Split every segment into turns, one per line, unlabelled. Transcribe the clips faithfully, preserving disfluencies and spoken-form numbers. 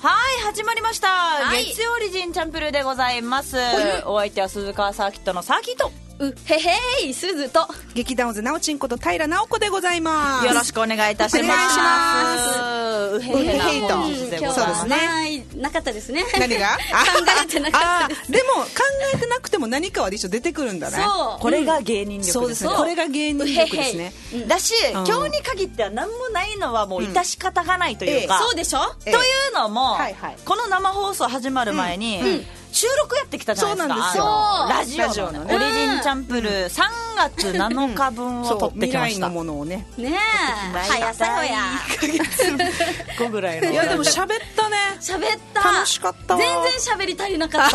はい始まりました、
はい、
月曜リジンチャンプルーでございます。お相手は鈴川サーキットのサーキット
うへへいすずと
劇団オズなおちんこと平直子でございます。
よろしくお願いいたします。
お願いします。
うへへな本日でございます。
今日はねなかったですね。
何が
考えてなかったです。
でも考えてなくても何かは一緒出てくるんだね。
そう
これが芸人力ですね。
そうですね。これが芸人力ですね。
へへ
だし、
うん、
今日に限っては何もないのはもう致し方がないというか、
うんええ、そうでしょ、
というのも、
はいはい、
この生放送始まる前に、うんうん、収録やってきたじゃないですか。
そうなんですよ。
ラジオ の, ラジオの、ね、オリジンチャンプルー、うん、さんがつなのかぶんを撮ってきました。
未来のものをね。
ねえ。早さよや。
いっかげつごぐらいの。
いやでも喋ったね。
喋った。
楽しかったわ。
全然喋り足りなかった。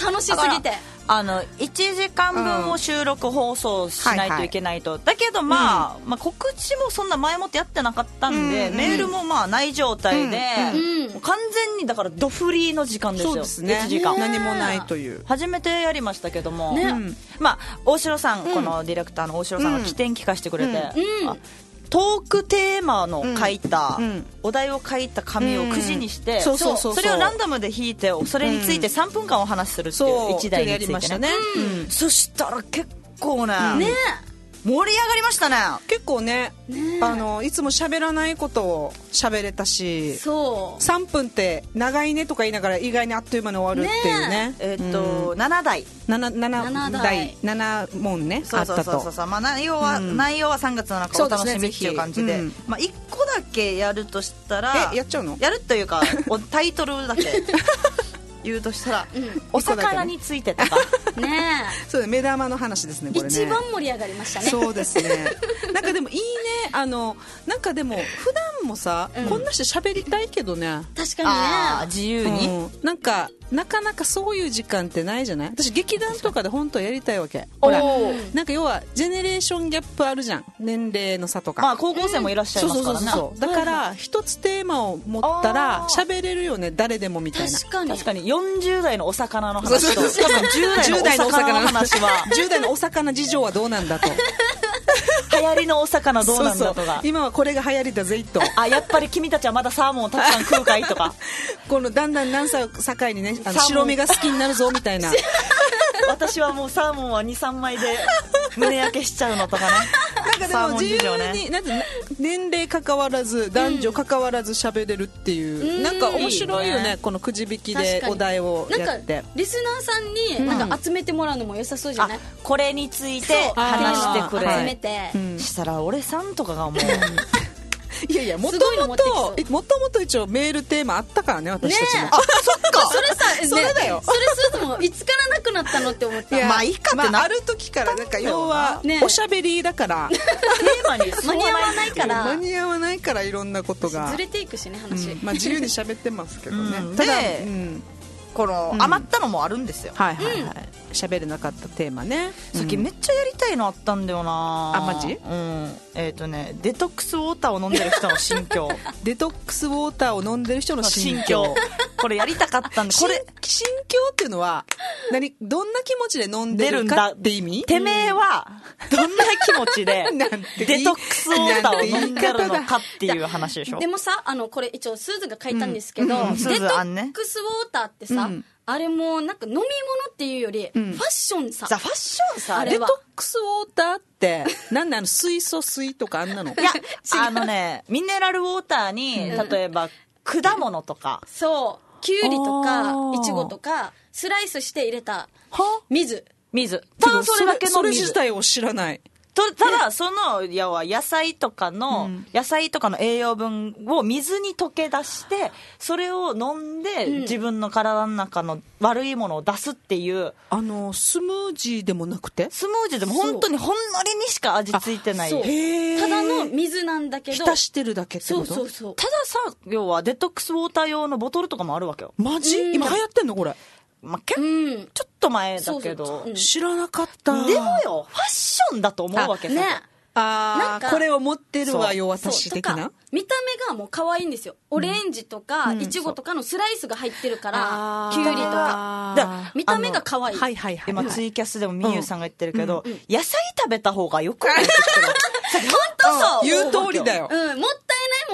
楽しすぎて。
あのいちじかんぶんを収録放送しないといけないと、うんはいはい、だけど、まあうんまあ、告知もそんな前もってやってなかったんで、うんうん、メールもまあない状態で、うんうん、完全にだからドフリーの時間ですよ。
そうですね。
いちじかん
何もないという
初めてやりましたけども、
ね
うん、まあ大城さん、うん、このディレクターの大城さんが起点聞かせてくれて、うんうん、トークテーマの書いた、うん、お題を書いた紙をくじにして、うん、そうそうそうそう、それをランダムで引いてそれについてさんぷんかんお話しするっていう一題について ね, ね、うん、そしたら結構ね、うん、
ね
盛り上がりましたね。
結構 ね, ねあのいつも喋らないことを喋れたし、
そう
さんぷんって長いねとか言いながら意外にあっという間に終わるっていう ね, ね
えー、っと、うん、ななだい
ななだいなな問ね
そうそうそうそう
あったと、
まあ、内容は、うん、内容はさんがつなのかお楽しみっていう感じで、うん、まあ、いっこだけやるとしたら
えやっちゃうの
やるというかタイトルだけ言うとしたら、うん、お魚についてとか
ね
そう目玉の話ですねこれね。
一番盛り上がりましたね。
そうですねなんかでもいいね、あのなんかでも普段もさ、うん、こんなして喋りたいけどね。
確かにね
あ自由に、
うん、なんかなかなかそういう時間ってないじゃない。私劇団とかで本当はやりたいわけ。ほらなんか要はジェネレーションギャップあるじゃん、年齢の差とか。
まあ高校生もいらっしゃいますからね。
そうそうそうそう、だから一つテーマを持ったら喋れるよね、誰でもみたいな。
確かに
確かによんじゅうだいのお魚の話と多分じゅうだいのお魚の話は
じゅうだいのお魚事情はどうなんだと
流行りのお魚どうなんだとか、そうそう
今はこれが流行りだぜと
あやっぱり君たちはまだサーモンをたくさん食うかいとか
このだんだん何歳を境にね、あの白身が好きになるぞみたいな
私はもうサーモンは にさんまいで胸焼けしちゃうのとかね
なんかでも自由に、なんて年齢関わらず男女関わらず喋れるっていう、うん、なんか面白いよ ね, いいねこのくじ引きでお題をやって
なんかリスナーさんになんか集めてもらうのも良さそうじゃない、うん、
これについて話してくれ、
集めて、
うん、したら俺さんとかがもう
いやいやもともともともと一応メールテーマあったからね私たちも、
ね、あそっか
それさ
それだよ、
ね、それすずもいつからなくなったのって思った。
いや
まあいいかってな、
まあ、ある時からなんか要は、ね、おしゃべりだから
テーマに
間に合わないから
間に合わないからいろんなことが
ずれていくしね話、
うん、まあ自由に喋ってますけどね、
うん、
ただ、
で、
うん、
この余ったのもあるんですよ、
うん、はいはいはい、喋、うん、れなかったテーマね。
さっきめっちゃやりたいのあったんだよな。
あマジ？
うんえっ、ー、とねデトックスウォーターを飲んでる人の心境
デトックスウォーターを飲んでる人の心境
これやりたかったんでこれ
心境っていうのは何どんな気持ちで飲んでるかって意味？
てめえはどんな気持ちでデトックスウォーターを飲んでるのかっていう話でしょ。
でもさあのこれ一応スーズが書いたんですけど、うんうん、デトックスウォーターってさ、うん、あれもなんか飲み物っていうより、うん、ファッションさ、
ファッションさ、
デトックスウォーターってなんなの水素水とかあんなの？い
やあのねミネラルウォーターに、うん、例えば果物とか、
そうキュウリとかイチゴとかスライスして入れた水
水ただそれだけの水、
それ自体を知らない
とただそのいや野菜とかの、うん、野菜とかの栄養分を水に溶け出してそれを飲んで、うん、自分の体の中の悪いものを出すっていう、
あのスムージーでもなくて
スムージーでも本当にほんのりにしか味付いてない、
へ
ただの水なんだけど
浸してるだけってこと？
そうそうそう。
たださ要はデトックスウォーター用のボトルとかもあるわけよ。
マジ？今流行ってんのこれ？
まあ、結構、うん、ちょっと前だけど
そうそう、うん、
知らなかった。
でもよファッションだと思うわけさ、
ね、
ああこれを持ってるわよ私的な。
見た目がもう可愛いんですよ。オレンジとかイチゴとかのスライスが入ってるから、うん、キュウリとかだ見た目が可愛い。
はいはいはい。
今ツイキャスでもみゆさんが言ってるけど、うんうん、野菜食べた方がよくないって言ってる。
本当そう。
言う通りだよ。
うん、もったいないも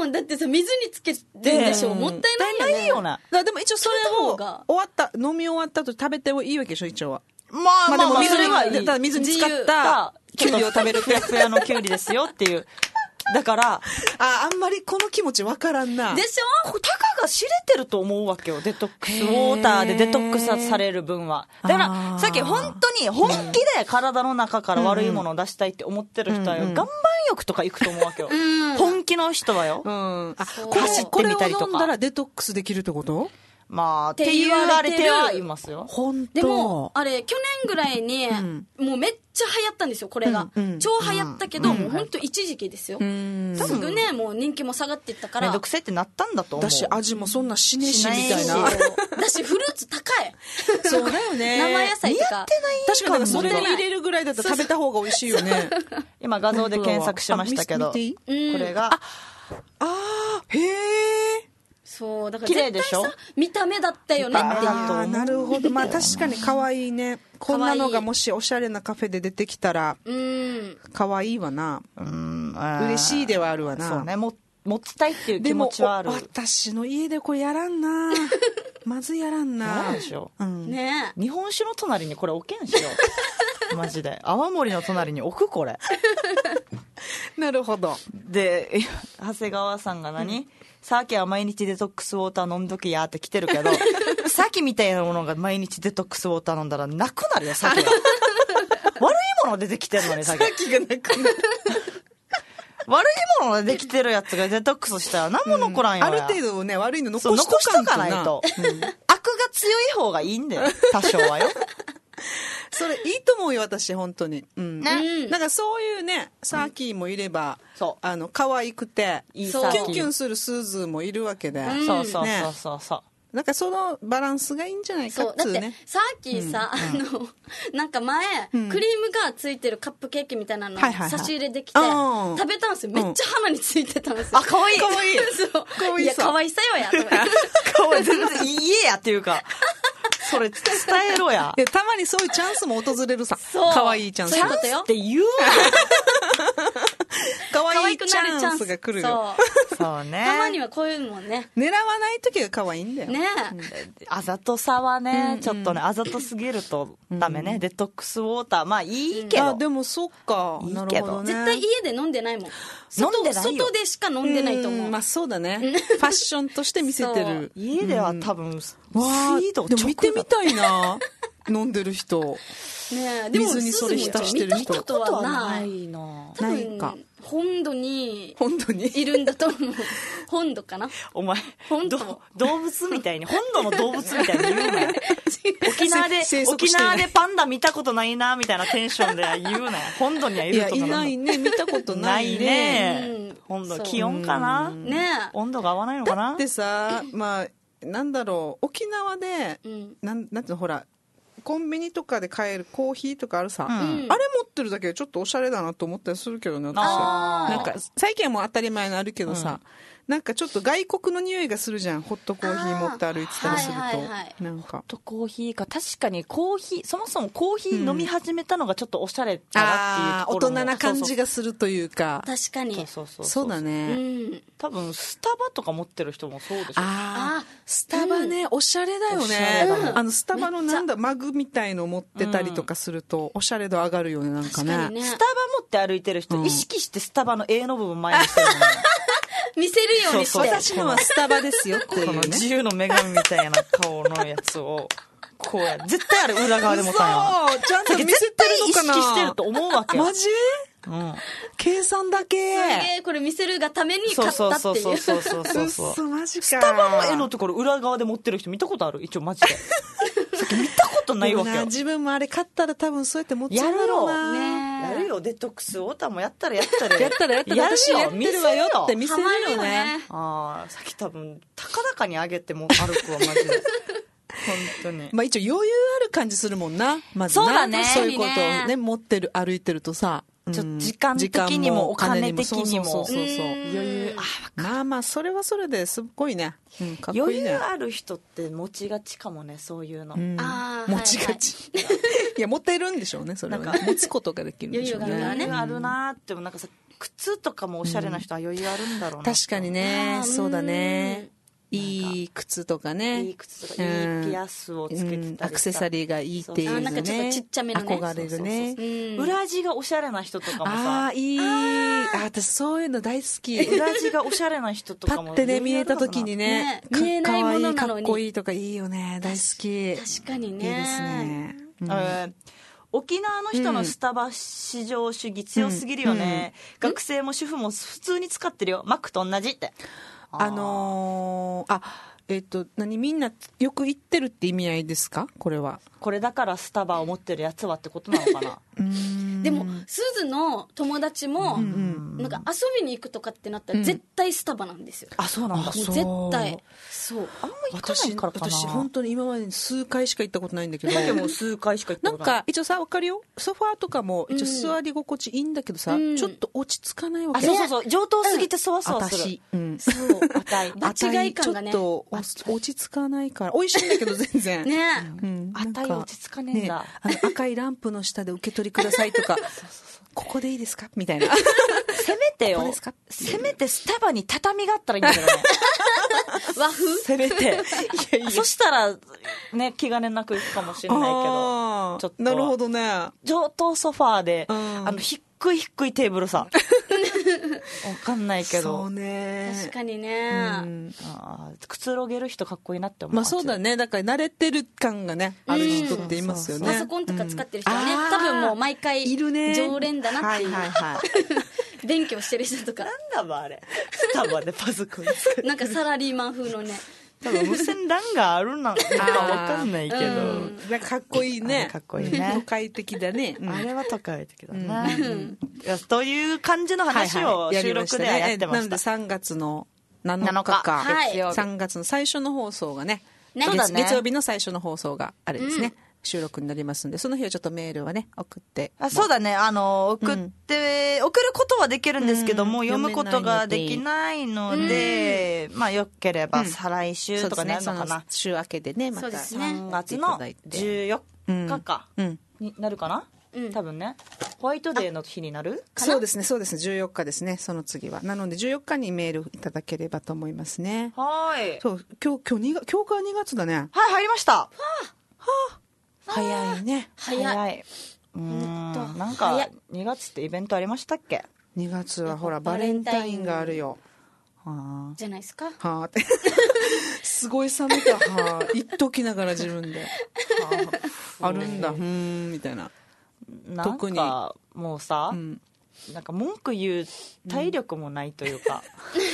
もんだってさ水につけてるでしょ、もったいないよね。
ないよな。
でも一応それを終わった飲み終わった後食べてもいいわけでしょ一応は。
まあまあまあ
水
にはいい。
ただ水に浸かったキュウリを食べる
ふやふやのキュウリですよっていう。だから
ああんまりこの気持ちわからんな。
でしょ。
たかが知れてると思うわけよ、デトックスウォーターでデトックスされる分は。だからさっき本当に本気で体の中から悪いものを出したいって思ってる人はよ、うんうん、岩盤浴とか行くと思うわけよ、うん、本気の人はよ、うん、
あ走ってみたりとか。これを飲んだらデトックスできるってこと？
まあって言われてはいますよ。
本当。
でもあれ去年ぐらいに、うん、もうめっちゃ流行ったんですよこれが、うんうん、超流行ったけど、うん、もう本当一時期ですよ、うん、すぐねもう人気も下がっていったから
めんどくせってなったんだと思う。
だし味もそんなしねしみたいな
だしフルーツ高い
そうだよね
生野菜とか
似合ってない
確かにそれに入れるぐらいだったら食べた方が美味しいよね
今画像で検索しましたけどこれが
ああへえ
そうだから絶対さ見た目だったよねっていう。
あなるほど。まあ確かに可愛いね。こんなのがもしおしゃれなカフェで出てきたら可愛いわな。うん嬉しいではあるわな。
そうねも持ちたいっていう気持ちはある。
でも私の家でこれやらんなまずやらんな。
やらんでしょ、
うんね、
日本酒の隣にこれ置けんしよマジで泡盛の隣に置くこれ
なるほど。
で長谷川さんが何、うんさっきは毎日デトックスウォーター飲んどきやって来てるけどさっきみたいなものが毎日デトックスウォーター飲んだらなくなるよさっきが悪いもの出てきてるのにさっき
がなくなる
悪いものができてるやつがデトックスしたら何も残らんよ、うん、
ある程度ね悪いの残しとかんとな、
残しとかないと、うん、悪が強い方がいいんだよ多少はよ
それいいと思うよ私本当に、うんね、なんかそういうねサーキーもいれば、うん、あの可愛くていいキュンキュンするスーズーもいるわけで、
うん、そうそうそうそうそう
なんかそのバランスがいいんじゃないかっつうね。
だってサーキーさ、うん、あのなんか前、うん、クリームがついてるカップケーキみたいなの差し入れできて、はいはいはい、食べたんですよ。めっちゃ鼻についてたんですよ、
うん、あ可愛い
可愛いそう可愛いいや可愛さよやとか
可愛い全然いいえやっていうかそれ伝えろや。
いやたまにそういうチャンスも訪れるさ。可愛いチャンス。
チャンスって言う
可愛いチャンスが来るよ。
そうそうね。たまにはこういうもんね。
狙わない時が可愛いんだよ。
ね。
うん、あざとさはね、うんうん、ちょっとねあざとすぎるとダメね、うん。デトックスウォーターまあいいけど。
あでもそっか。
いいけど、
ね、絶対家で飲んでないもん。
飲んでないよ。
外でしか飲んでないと思う。
うまあそうだね。ファッションとして見せてる。
家では多分スピ
ードでも見てみたいな。飲んでる人。
ねでも
水にそれ浸してる人。
見たことは
ないな。
多分か。本土に
本土に
いるんだと思う。本土かな。
お前本土動物みたいに本土の動物みたいに言うなよ。沖縄で沖縄でパンダ見たことないなみたいなテンションで言うなよ。本土にはいるとか。
いやいないね見たことないね。
ないね。本土気温かな。
ね
温度が合わないのかな。
だってさまあなんだろう沖縄で、うん、なんなんていうのほら。コンビニとかで買えるコーヒーとかあるさ、うん、あれ持ってるだけでちょっとおしゃれだなと思ったりするけどね私。なんか最近はもう当たり前のあるけどさ、うん、なんかちょっと外国の匂いがするじゃんホットコーヒー持って歩いてたりすると、はいはいはい、なんかホッ
トコーヒーか確かにコーヒーそもそもコーヒー飲み始めたのがちょっとおしゃれだなっていうところも、
うん、大人な感じがするというか
確かに
そうそうそう
そうだね、うん、
多分スタバとか持ってる人もそうでしょ。
ああスタバね、うん、おしゃれだよね、うん、あのスタバのなんだマグみたいの持ってたりとかすると、うん、おしゃれ度上がるよねなんか ね, ね
スタバ持って歩いてる人、うん、意識してスタバの A の部分前にしてるのね
見せるようにして
そうそう私のはスタバですよっていう、ね、
この自由の女神みたいな顔のやつをこうや絶対あれ裏側でもたんや
ちゃんと見せてるのかな。
絶対意識してると思うわけよ。
マジ、うん、計算だけ
すげえこれ見せるがために買ったっていう
そうそうそうそうそうそう
そうマジか。
スタバの絵のところ裏側で持ってる人見たことある一応マジでさっき見たことないわけよ。
自分もあれ買ったら多分そうやって持っちゃうだろうな。
ねやるよデトックスウォーターもやったらやったら
やったらやったら私やってるわよって見せるよね。
ああさっき多分高々に上げても歩くわマジで本当に
まあ一応余裕ある感じするもんなまずな。
そうだね
そういうことをね持ってる歩いてるとさ
ちょっと時間的にもお金的にも
そうそうそうそう
余裕あ
まあまあそれはそれですっごいね、うん、かっこいいね。
余裕ある人って持ちがちかもねそういうの、うん、
あ
持ちがち、はいはい、いや持てるんでしょうねそれはね持つことができるんでしょうね。
余裕があるなってもなんかさ靴とかもおしゃれな人は余裕あるんだろうな、
うん、確かにね、そうだね、いい靴とかね、
いい靴とか、いいピアスをつけてたり、うん、
アクセサリーがいいっていうのね、
なんかちょっとちっちゃめのね、
憧れるね。
そうそうそう、裏地がおしゃれな人とかもさ、
あーいい、あー私そういうの大好き。
裏地がおしゃれな人とかも
パッてね見えた時にね、
ね、見えないものなのに
かっこいいとかいいよね、大好き。
確かにね、
いいですね、
うん、えー沖縄の人のスタバ至上主義強すぎるよね、うんうん、学生も主婦も普通に使ってるよ、マックと同じって。
あのー、あえっ、ー、と何みんなよく行ってるって意味合いですか、これは。
これだからスタバを持ってるやつはってことなのかな。
うーん、
でもすずの友達も、うん、なんか遊びに行くとかってなったら絶対スタバなんですよ、
うん、あそうなんだ、
絶対そうあんま行かないからかな。
私, 私本当に今までに数回しか行ったことないんだけど
だけど数回しか行ったことない。
なんか一応さ分かるよ、ソファーとかも一応座り心地いいんだけどさ、うん、ちょっと落ち着かないわけ、
あそうそうそう、上等すぎてそわそわする、
私、うん、
そう場違い感がね、
ちょっと落ち着かないから美味しいんだけど全然
ね、
うん、
あたい落ち着かねえんだ、
ね、あの赤いランプの下で受け取りくださいとかそうそうそう、ここでいいですかみたいな
せめてよ、せめてスタバに畳があったらいいんだけどね
和風
せめていやいやそしたらね気兼ねなく行くかもしれないけど、ちょっと
なるほどね、
上等ソファーで、
うん、
あの低い低いテーブルさわかんないけど、
そうね、
確かにね、
うん、
あくつろげる人かっこいいなって思う。
まあそうだね、だから慣れてる感がね、うん、ある人っていますよね。
パソコンとか使ってる人はね、うん、多分もう毎回
いるね、
常連だなっていう、
はいはいはい、
勉強してる人とか、
なんだばあれスタバでパソコン使って
なんかサラリーマン風のね
多分無線 ラン があるのか分かんないけど、うん、
なんかかっこいいね、
かっこいいね、
都会的だね、
うん、あれは都会的だね、うんいやという感じの話を収録ではやってました、はいはい、
なのでさんがつのなのかか、
はい、
さんがつの最初の放送が ね,
ね
月, 月曜日の最初の放送があれですね、うん、収録になりますんで、その日はちょっとメールはね送って、
あそうだね、あの送って、うん、送ることはできるんですけども、うん、読むことができないので、うん、まあよければ再来週とかなるのかな、
うん、週明けでね、また
さんがつのじゅうよっかかになるかな、うん、多分ねホワイトデーの日になるかな。
そうですねそうですねじゅうよっかですね、その次は。なのでじゅうよっかにメールいただければと思いますね。
はい
そう今日今日今日からにがつだね。
はい入りました。は
あ、はあ、早いね、
早い
早い。うーんなんかにがつってイベントありましたっけ。
にがつはほらバレンタインがあるよ。
はあ、じゃないですか。
はあってすごい冷めたはあ言っときながら自分ではあ、あるんだふーんみたいな。
なんかもうさ、うん、なんか文句言う体力もないというか、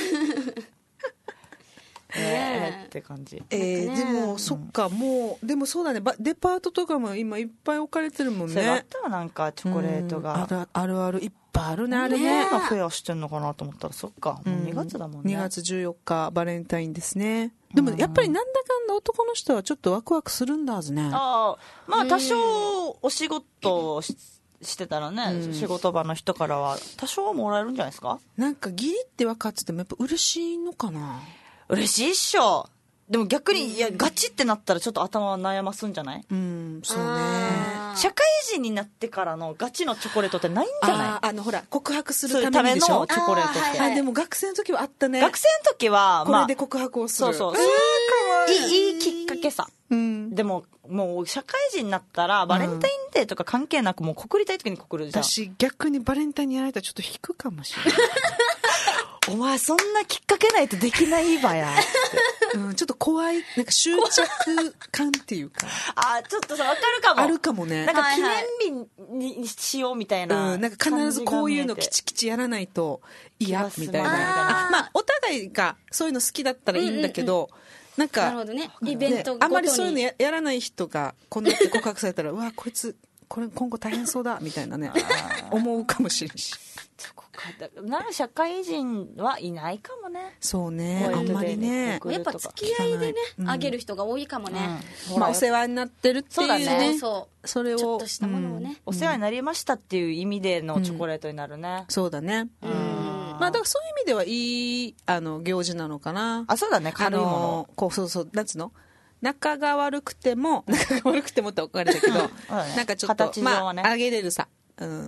うん、えーって感じ。
えー、でもそっか、もうでもそうだね、デパートとかも今いっぱい置かれてるもんね。
それあったらなんかチョコレートが、
うん、あるあるあるいっぱいあるね、あれ
ね。フェアしてんのかなと思ったらそっか、もうにがつだもんね。
にがつじゅうよっかバレンタインですね。でもやっぱりなんだかんだ男の人はちょっとワクワクするんだはずね。
あまあ多少お仕事を し, してたらね、うん、仕事場の人からは多少もらえるんじゃないですか。
なんかギリって分かっててもやっぱ嬉しいのかな。
嬉しいっしょ。でも逆にいやガチってなったらちょっと頭悩ますんじゃない。
うんそうね。
社会人になってからのガチのチョコレートってないんじゃない。
あ, あのほら告白するためにでしょ、
のチョコレートって。 あ,、
はいはい、あでも学生の時はあったね。
学生の時は、
まあ、これで告白をする。
そうそう、
えー、かわいい。
いいきっかけさ、うん、でももう社会人になったらバレンタインデーとか関係なくもう告りたい時に告るじゃん。
私逆にバレンタインにやられたらちょっと引くかもしれない
お前そんなきっかけないとできないわやって、
うん、ちょっと怖いなんか執着感っていうか
あちょっとさ分かるかも。
あるかもね。
なんか記念日にしようみたいな、
はいはい、うん、なんか必ずこういうのきちきちやらないと嫌みたいな。あまあお互いがそういうの好きだったらいいんだけど、うんうんうん、なんか
なるほどね、イベントごとに
あんまりそういうの や, やらない人がこんなって告白されたらうわこいつこれ今後大変そうだみたいなね思うかもしれんし。
そこかだな社会人はいないかもね。
そうねあんまりね
やっぱ付き合いでね、うん、あげる人が多いかもね、
うんまあ、お世話になってるっていうね。そうだね。
そう
それを
ちょっとしたものをね、
うん、お世話になりましたっていう意味でのチョコレートになるね、
うん、そうだね。うんまあ、だからそういう意味ではいいあの行事なのかな。
あそうだね軽いもの
こうそうそうなんつうの仲が悪くても仲が悪くてもっておかれたけど、うん、なんかちょっと、ね、まああげれるさ、うん、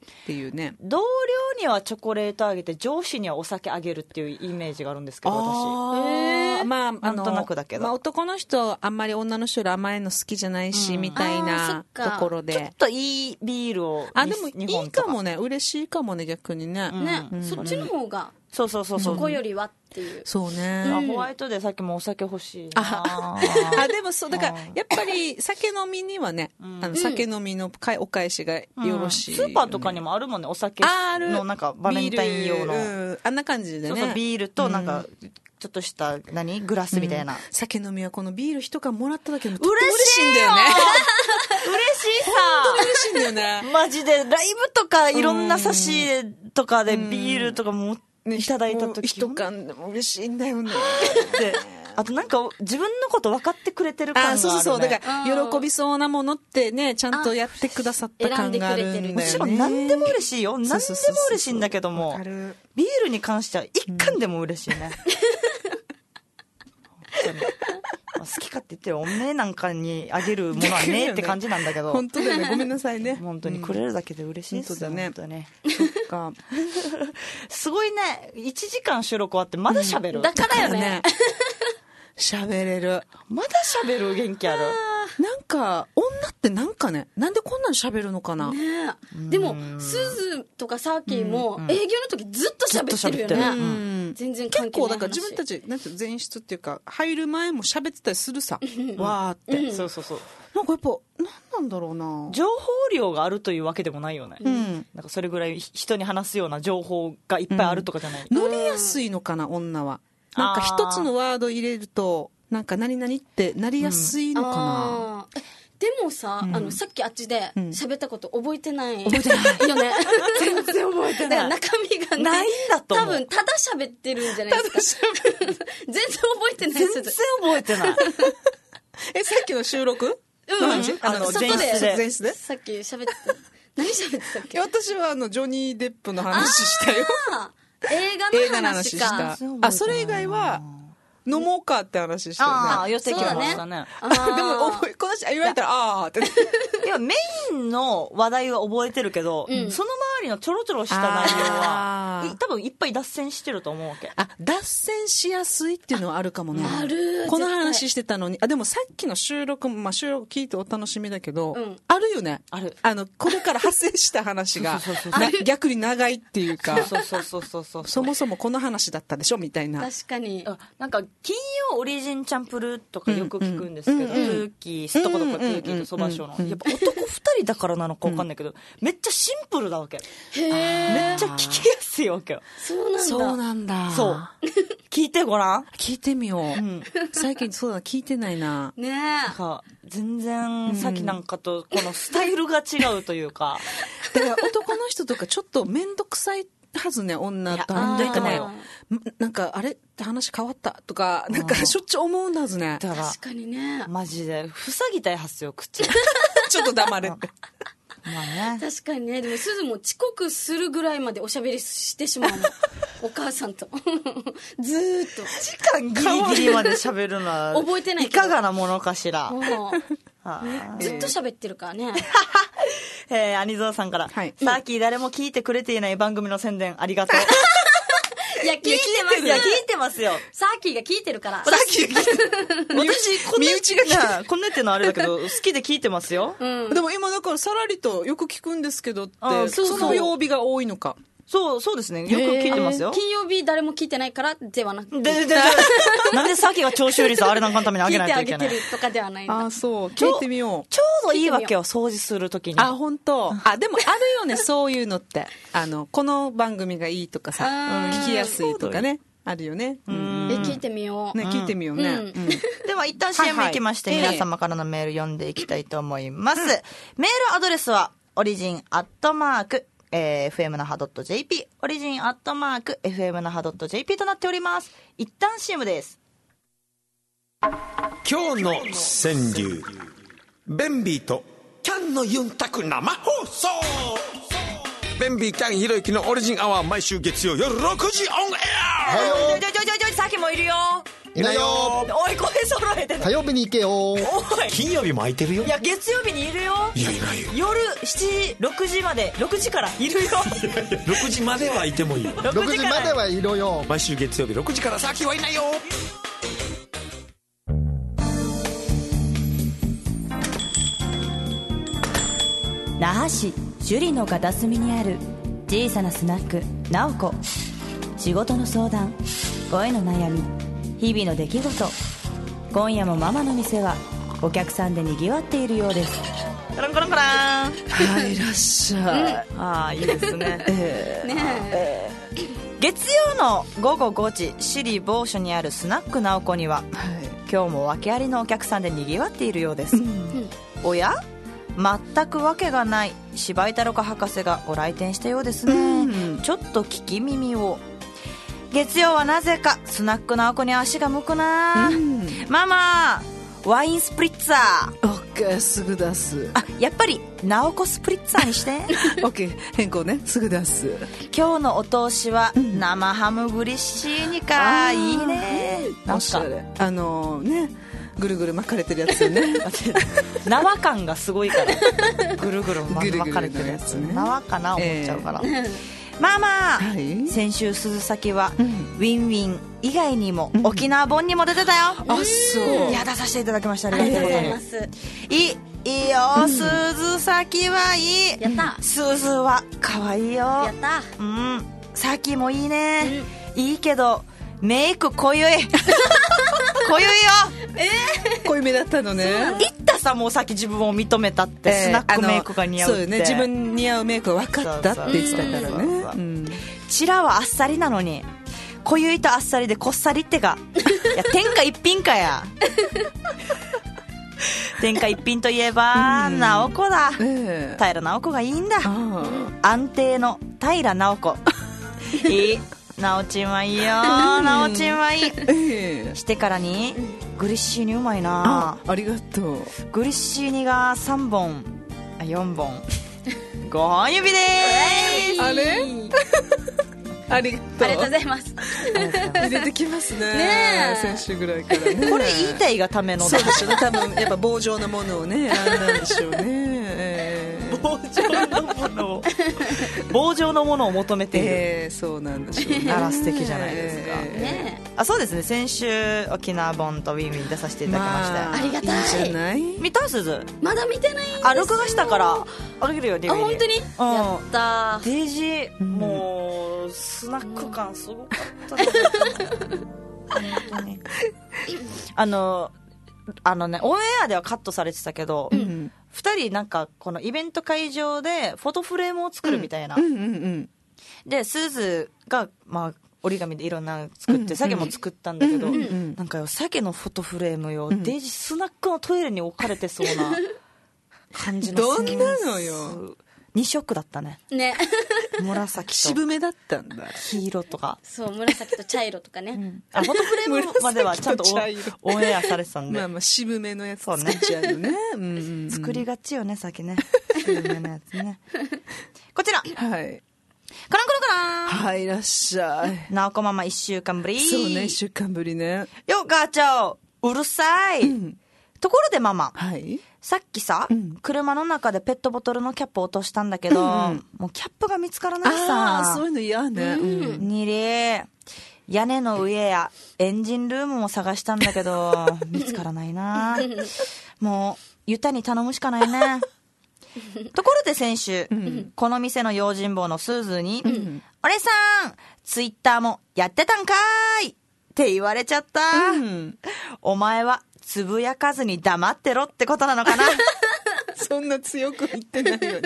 っていうね。
同僚にはチョコレートあげて上司にはお酒あげるっていうイメージがあるんですけど、私。
えー、まあ、
なんとなくだけど、
まあ、男の人あんまり女の人より甘いの好きじゃないし、うん、みたいなところで
ちょっといいビールを
あでもいいかもね、嬉しいかもね、逆にね、
ね、うん、そっちの方が、うん、
そうそうそうそう、
チョコよりはっていう。
そうね、
うん、ホワイトでさっきもお酒欲しいな
ああでもそうだからやっぱり酒飲みにはね、うん、あの酒飲みのお返しがよろしい、
うん、スーパーとかにもあるもんね、お酒のなんかバレンタイン用の、うん、
あんな感じでね、
そうそう、ビールとなんか、うん、ちょっとした何グラスみたいな、うん、
酒飲みはこのビール一缶もらっただけでも
嬉しいんだよね嬉しいさ
本当に嬉しいんだよね
マジでライブとかいろんな差し入れとかでビールとかもいただいた時
一缶でも嬉しいんだよね
であとなんか自分のこと分かってくれてる感があるね。
あ、そうそうそう、だから喜びそうなものってねちゃんとやってくださった感があるんだよね。
もちろん何でも嬉しいよ、何でも嬉しいんだけども、ビールに関しては一缶でも嬉しいね、うん、好きかって言ってるおめえなんかにあげるものはねえって感じなんだけど
本当だよね、ごめんなさいね
本当にくれるだけで嬉しいです、
うん、本
当だね、
そっか
すごいね、いちじかん収録終わってまだ喋る、
うん、だからよね
喋れる、
まだ喋る元気ある。
なんか女ってなんかね、なんでこんなに喋るのかな、
ね、でもスズとかサーキーも営業の時ずっと喋ってるよね、うんうん、全然関係ない話。結構なんか自分たちなんて前室っていうか入る前も喋ってたりするさわーって、
うん、そうそうそう、
なんかやっぱ何なんだろうな、
情報量があるというわけでもないよね、うん、なんかそれぐらい人に話すような情報がいっぱいあるとかじゃない、
うん、乗りやすいのかな女は、なんか一つのワード入れるとなんか何々ってなりやすいのかな、
うん、でもさ、うん、あのさっきあっちで喋ったこと覚えてない、
覚えてない
よね
全然覚えてない、
だから中身が、ね、
ないんだと思う、
多分ただ喋ってるんじゃないですか全然覚えてないです、
全然覚えてない
え、さっきの収録
うん、
あの
外で
前室で
さっき喋って何喋ってたっけ。
私はあのジョニー・デップの話したよ
映画の話か、
映画の話した。あ、それ以外は飲もうかって話してるね。
ああ、寄ってきましたね。
でも覚えこの人言われたらああって
いやメインの話題は覚えてるけど、うん、その周りのちょろちょろした内容は多分いっぱい脱線してると思うわけ。
あ、脱線しやすいっていうのはあるかもね。
ある、
この話してたのに。あ、でもさっきの収録、まあ、収録聞いてお楽しみだけど、うん、あるよね。
ある。
あのこれから派生した話が逆に長いっていうか、
そうそうそうそうそう、
そもそもこの話だったでしょみたいな。
確かに。
なんか金曜オリジンチャンプルーとかよく聞くんですけど、うんうん、トゥーキー、すっとこどこトゥーキーとそばしょうの、やっぱ男ふたりだからなのか分かんないけど、うん、めっちゃシンプルだわけ。
へ
めっちゃ聞きやすいわけよ。
そうなんだ。
そうなんだ。
そう。聞いてごらん。
聞いてみよう。うん、最近そうだ、聞いてないな。
ねえ。
なんか全然さっきなんかとこのスタイルが違うというか。
だから男の人とかちょっと面倒くさいはずね、女となんかね、なんかあれって話変わったとかなんかしょっちゅう思うんだはずね。
だから確かにね、
マジで塞ぎたいはずよ口
ちょっと黙れって
まあね、
確かにね。でもすずも遅刻するぐらいまでおしゃべりしてしまうのお母さんとずーっと
時間ギリギリまで喋るのは
覚えてない
いかがなものかしら。
ずっと喋ってるからね
えー、アニゾーさんから、はい、さっき誰も聞いてくれていない番組の宣伝ありがとう
いや聞いてますよ。
いや聞いてますよ。
サーキーが聞いてるから。
サーキーが聞いてる私こんな身内がこんなってのあれだけど好きで聞いてますよ、
うん、でも今だからさらりとよく聞くんですけどって、そうそう、その曜日が多いのか。
そうそうですね、よく聞いてますよ。
金曜日誰も聞いてないからではなくて、
でででなんでさっきが聴取率あれなんかのために上げないといけない。
聞いてあげてるとかではないんだ。
あ、そう、聞いてみよう。
ちょうどいいわけよ、掃除するときに。
あ、本当。あ、でもあるよねそういうのって。あのこの番組がいいとかさ、聞きやすいとかね、あるよね。
うん、え、聞いてみよう
ね、聞いてみようね、うんうん、
では一旦 シーエム 行きまして、はいはい、皆様からのメール読んでいきたいと思います、うん、メールアドレスはオリジンアットマークえー、エフエム 那覇 .jp オリジンアットマーク エフエム 那覇 .jp となっております。一旦 シーエム です。
今日の川柳、ベンビーとキャンのユンタク生放送。ベンビーキャンひろゆきのオリジンアワー、毎週月曜夜ろくじオンエア。
ちょちょちょちょちょさっきもいるよ。
いないよ。
おい、声揃えて
火曜日に行けよ。
おい、
金曜日も空いてるよ。
いや月曜日にいるよ。
いやいないよ。
夜しちじろくじまで、ろくじからいるよ。
ろくじまではいてもいいよ。
ろくじまではいるよ。
毎週月曜日ろくじから先はいないよ。
那覇市首里の片隅にある小さなスナックなおこ。仕事の相談、恋の悩み、日々の出来事。今夜もママの店はお客さんでにぎわっているようです。コロンコロンコロン。
はい、いらっしゃい。
ああ、いいですね。
えー
ねえ
月曜の午後ごじ、首里某所にあるスナックなおこには、
はい、
今日も訳ありのお客さんでにぎわっているようです。おや、全くわけがない柴井太郎博士がご来店したようですね、うん、ちょっと聞き耳を。月曜はなぜかスナックなおこに足が向くな、うん、ママワインスプリッツァー。
オッケー、すぐ出す。
あ、やっぱりなおこスプリッツァーにして。
オッケー、変更ね、すぐ出す。
今日のお通しは生ハムグリッシーニか、うん、いいね。
おしゃれ。あのー、ね、ぐるぐる巻かれてるやつよね。
縄感がすごいからぐるぐる巻かれてるやつ、ね、縄かな思っちゃうから、えー、まあまあ、はい、先週鈴崎は、うん、ウィンウィン以外にも、うん、沖縄本にも出てたよ、
うん、あ、そう。
いや、出させていただきました。ありがとうございます、えー、いいいいよ、うん、鈴崎はいい。
やった。
鈴は可愛いよ。
やった。
うん、さきもいいね、うん、いいけどメイク濃ゆい。濃ゆいよ。
えー、濃いめだったのね。
言ったさ、もうさっき自分を認めたって、えー、スナックメイクが似合うって。
そうよね、自分似合うメイクは分かったって言ってたからね。
チラはあっさりなのに濃ゆいとあっさりでこっさりってか、いや、天下一品かや。天下一品といえば直子だ、えー、平直子がいいんだ。安定の平直子。いい、なおちんはいいよ。なおちんはいい、えー、してからにグリッシーニうまいな。
あ, ありがとう。
グリッシーニがさんぼん、あ、よんぼん、ごほん指でーす。
あれありがとう。
ありがとうございます。
入れてきますね。
ねえ、
先週ぐらいからね。
これ言いたいがための。
そうでしょうね。多分やっぱ棒状のものをね選んだんでしょうね。えー、
棒状のものを棒状のものを求めている。
えー、そうなんでしょうね。
あら、素敵じゃないですか。
えー、
あ、そうですね。先週沖縄本とウィンウィン出させていただきました、
まあ、ありがたい。
いいじゃない。
見た？すず
まだ見てないんですよ。
あ、録画したからあげるよ。ディーブイディー。
あ、本当に、うん、やったー。
デイジー、うん、もうスナック感すごかったね。本当に。あのあのね、オンエアではカットされてたけど、うん、ふたりなんかこのイベント会場でフォトフレームを作るみたいな、うんうんうんうん、でスーズが、まあ、折り紙でいろんなの作って、鮭も作ったんだけど、うんうん、なんかよ、鮭のフォトフレームよ、うん、デイジースナックのトイレに置かれてそうな感じの
どんなのよ。
に色だったね。
ね。
紫と
渋めだったんだ。
黄色とか。
そう、紫と茶色とかね。うん、
あ、フォトフレームまではちゃんとオンエアされてたんで。
まあまあ渋めのやつ作っちゃうね。うんうんうん、
作りがちよね、さっきね。渋めのやつね。こちら。
はい。
カランコロカラン。
はい、いらっしゃい。
なおこママ一週間ぶり。
そうね、一週間ぶりね。
よ、ガチャうるさい。うん、ところでママ。
はい。
さっきさ、うん、車の中でペットボトルのキャップを落としたんだけど、うんうん、もうキャップが見つからないさ。
あ、そういうの嫌ね。うん、
にり屋根の上やエンジンルームも探したんだけど見つからないな。もうユタに頼むしかないね。ところで先週、うん、この店の用心棒のスーズーに、うん、俺さんツイッターもやってたんかーいって言われちゃった、うん、お前はつぶやかずに黙ってろってことなのかな。
そんな強く言ってないよね。
すずー、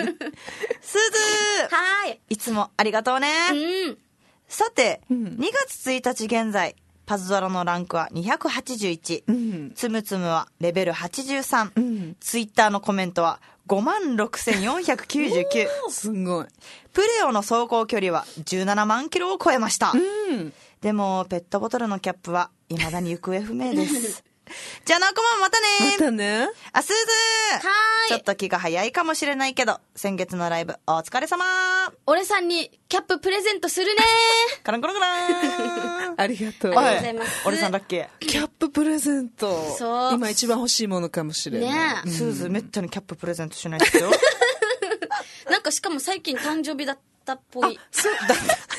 はい、
いつもありがとうね、
うん、
さて、うん、にがつついたち現在パズドラのランクはにひゃくはちじゅういち、うん、つむつむはレベルはちじゅうさん、うん、ツイッターのコメントはごまんろくせんよんひゃくきゅうじゅうきゅう。
すごい。
プレオの走行距離はじゅうななまんキロを超えました、うん、でもペットボトルのキャップは未だに行方不明です。 じゃあなおこもまたね。
またね。
あ、すず
はーい
ちょっと気が早いかもしれないけど、先月のライブお疲れ様。
俺さんにキャッププレゼントするね。
カランコロンコラン。
ありがとう。
ありがとうございます。
俺さんだっけ。
キャッププレゼント。
そう
今一番欲しいものかもしれない。
ねえ。
すずめったにキャッププレゼントしないですよ。
なんかしかも最近誕生日だったっぽい。
そう、だった、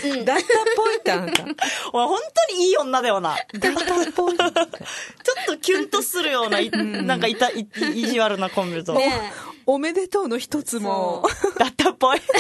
うん、だったっぽいってあんた。
お前本当にいい女だよな。
だったっぽい。ちょっ
ちょっとキュンとするような、いなんかいた、い、意地悪なコンビと。
ね
おめでとうの一つも。
だったっぽい。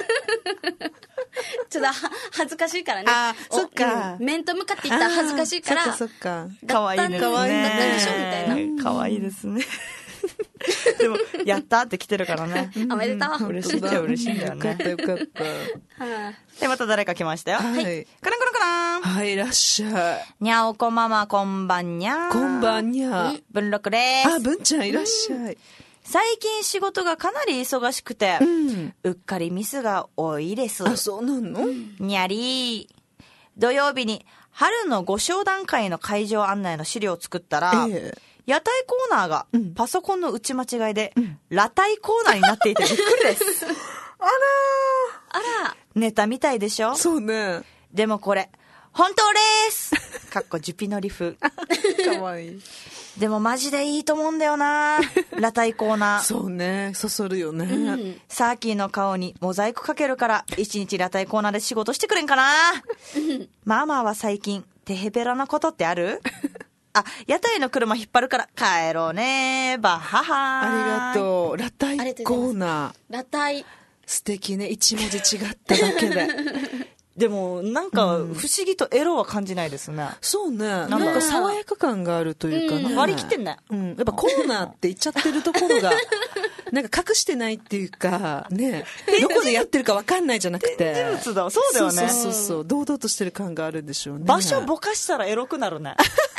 ちょっとは恥ずかしいからね。
あー
お
そっか
うん面と向かって言ったら恥ずかしいから。
あーそっかそっか。
かわいいですね。
だったんだったんでしょみたいな。
かわいいですね。でも、やったって来てるからね。
おめでとう。
嬉しいっちゃ嬉しいんだよ
よかっ
ね。
たよかった。
は
で、また誰か来ましたよ。
はい。
カランコロンコラン。
はい、いらっしゃい。
にゃおこママこんばんにゃー。
こんばんにゃ。
文録です。
あ、文ちゃんいらっしゃい。
最近仕事がかなり忙しくて、
うん。
うっかりミスが多いです。
あ、そうなの？
にゃりー。土曜日に春のご商談会の会場案内の資料を作ったら、
ええ
屋台コーナーが
うん
パソコンの打ち間違いで、裸体コーナーになっていてびっくりです。
あ
あら。
ネタみたいでしょ
ら。そうね。
でもこれ、本当ですかっこジュピノリ風。
かわいい。
でもマジでいいと思うんだよな裸体コーナー。
そうね。そそるよね。
うん。
サーキーの顔にモザイクかけるから一日裸体コーナーで仕事してくれんかな。マーマーは最近テヘペラなことってある？あ、屋台の車引っ張るから帰ろうねバッハハー。
ありがとう。裸体
ありがとうございます
コーナー。
裸体。
素敵ね。一文字違っただけで。
でもなんか不思議とエロは感じないですね。
そうね。なん
だ
か爽やか感があるというかね。
うん割り切ってんね。
うん。やっぱコーナーって言っちゃってるところが、なんか隠してないっていうか、ね。どこでやってるか分かんないじゃなくて。
事物だ。そうだよね。
そうそうそうそう。堂々としてる感があるんでしょうね。
場所ぼかしたらエロくなるね。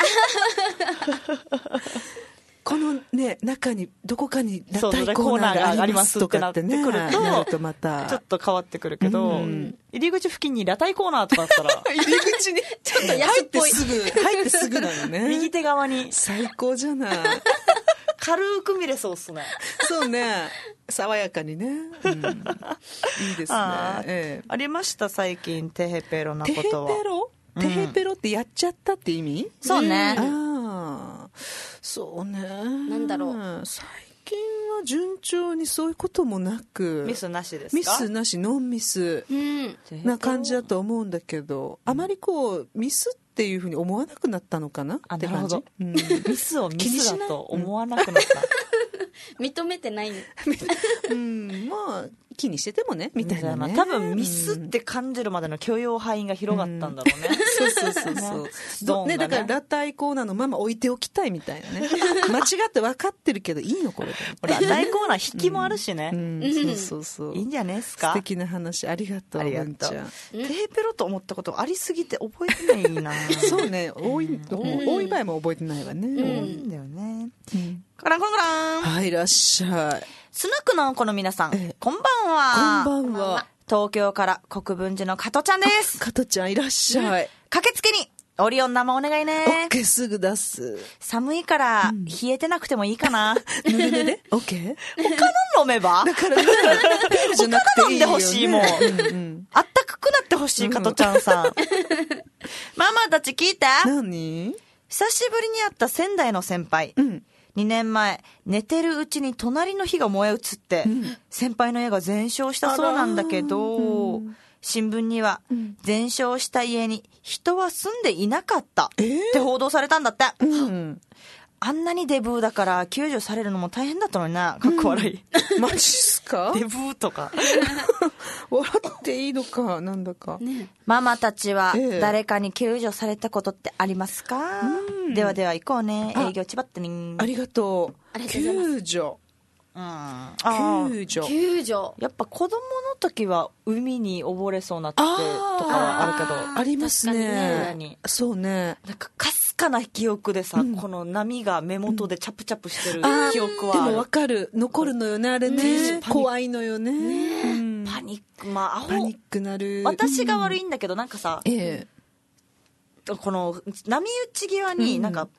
このね、中に、どこかに
そう
裸体コーナーがありますとかってね。
そうそれコーナーがありますってなってくると
なるとまた。
ちょっと変わってくるけど、
うん
入り口付近に裸体コーナーとかあったら、
入り口に、ちょっと
安っぽい
入ってすぐ、入ってすぐなのね。
右手側に
最高じゃない。
軽く見れそうっすね。
そうね。爽やかにね。うん、いいですね
あ。ー
ええ
ありました最近テヘペロな
テヘペ
ことは。
ロ
うん
テヘペロってやっちゃったって意味？
そうね。
ああ、そうね。
なんだろ
う。最近は順調にそういうこともなく。
ミスなしですか？
ミスなし、ノンミス
うん。
な感じだと思うんだけど、あまりこう、ミスっていうふうに思わなくなったのかな
あ
って感じ。
なる
うん
ミスをミスだと思わなくなった。
認めてない。
うん、まあ、気にしててもね、みたいなね。
多分ミスって感じるまでの許容範囲が広がったんだろうね。
そうそうそうそう。
ね
どね、
ゾーンがね
だから裸体コーナーのまま置いておきたいみたいなね。間違って分かってるけどいいのこれで。
ほら、大コーナー引きもあるしね。
うん、そうそうそう。
いいんじゃねえっすか？
素敵な話、ありがとう、
ありがとう
文ちゃん。
テヘペロと思ったことありすぎて覚えてないな。
そうね、多い、多い場合も覚えてないわね。
多いんだよね。
うん
カランコロンコラン。
はい、いらっしゃい。
スナックのこの皆さん、
ええ
こんばんは。
こんばんは。
東京から国分寺の加トちゃんです。
加トちゃんいらっしゃい。
駆けつけに、オリオン生お願い
オッ
ね。
ケーすぐ出す。
寒いから、冷えてなくてもいいかな。
ぬるめでオッケー
他の飲めば
だから、ビールじゃなくていいよ、ね。
他の飲んでほしいもん
うんうん。
あったかくなってほしい、加トちゃんさん。ママたち聞いて。
何？
久しぶりに会った仙台の先輩。
うん。
にねんまえ、寝てるうちに隣の火が燃え移って、先輩の家が全焼したそうなんだけど、新聞には、全焼した家に人は住んでいなかったって報道されたんだって。
うん。
あんなにデブーだから救助されるのも大変だったのにな、かっこ笑い。
マジっすか？
デブーとか。
笑っていいのか、なんだか。
ママたちは
ええ
誰かに救助されたことってありますか？ではでは行こうね。営業ちばってに。
ありがとう。
ありがとうございます
救助。
うん。あー
救助。
救助。
やっぱ子供の時は海に溺れそうなってとかはあるけど、
あります
確か
ね
に。
そうね。
なんかかすかな記憶でさ、この波が目元でチャプチャプしてる記憶はある。
でもわかる。残るのよね、あれね。怖いのよね。うん
パニック、まあアホ。
パニックなる。
私が悪いんだけど、なんかさ、
ええ。
この波打ち際になんか、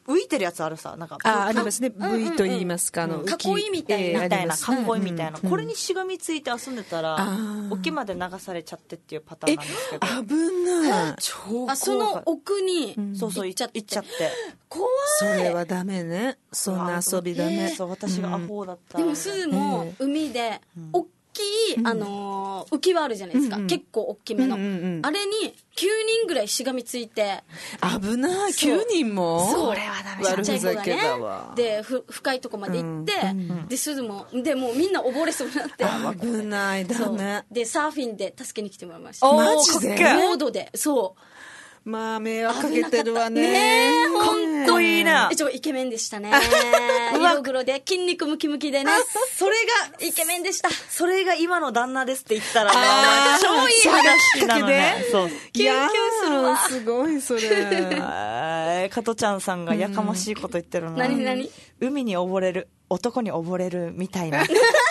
浮いてるやつあるさ、なんか
あありますね、V と言いますか、あの
囲いみたいな、
みたいな囲いみたいな、これにしがみついて遊んでたら沖まで流されちゃってっていうパターンなんですけど、
危ない。
あその奥に
そうそう行っちゃって
怖い。
それはダメね、そんな遊びダメ。
そう私がアホだった。
でもすずも海で大きいあの浮き輪あるじゃないですか、結構大きめの、あれにきゅうにんぐらいしがみついて。
危ない、きゅうにんも。
そう、
これはダメ。
ちっちゃい子がね、でふ深いとこまで行って、ですずもでもうみんな溺れそうになって、
危ない、ダメ
でサーフィンで助けに来てもらいました。
マジで
ボードで。そう
まあ迷惑かけてるわね。
ねえ、ほん
かっこいいな。
一応イケメンでしたね。色黒で筋肉ムキムキでね。それがイケメンでした。
それが今の旦那ですって言ったら、
超いい
話なのね。そう。
キュンキュンするわ。すごいそれ。
加トちゃんさんがやかましいこと言ってるの。
何何？
海に溺れる、男に溺れるみたいな。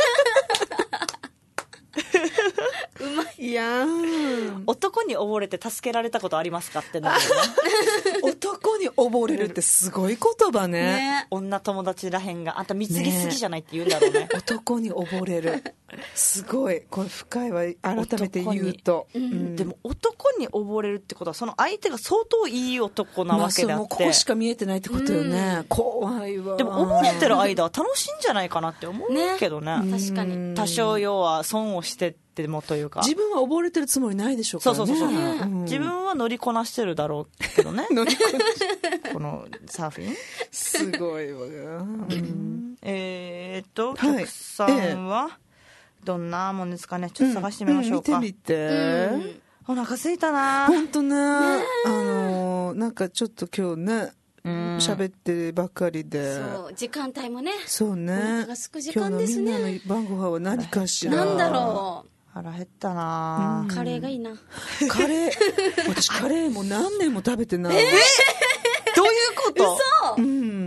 うまい。
いやー、
男に溺れて助けられたことありますかってなるよね。
男に溺れるってすごい言葉ね。
ね、
女友達らへんがあんた貢ぎすぎじゃないって言うんだろうね。ね、
男に溺れるすごいこれ深いわ。改めて言うと、
うん、でも男に溺れるってことはその相手が相当いい男なわけであって、まあ、もう
ここしか見えてないってことよね、うん、怖いわ。
でも溺れてる間は楽しいんじゃないかなって思うけどね。
ね、確かに
多少要は損をしてってもというか、
自分は溺れてるつもりないでしょうからね。
そうそうそうそう、
うん、
自分は乗りこなしてるだろうけどね。乗りこなしてこのサーフィン
すごいわ、うん、
えーっと、はい、曲さんはどんなもんですかね。ちょっと探してみましょうか、
うんうん、見てみて、うん、
お腹すいたな。
本当ね、あのー、なんかちょっと今日ね喋ってばっかりで、
そう時間帯もね、
そうね、
お腹がすく時間ですね。
今日のみんなの晩ご飯は何かしら。
なんだろう、
腹減ったな、
うん、カレーがいいな。
カレー私カレーも何年も食べてない。
えー、どういうこと？
嘘、うん、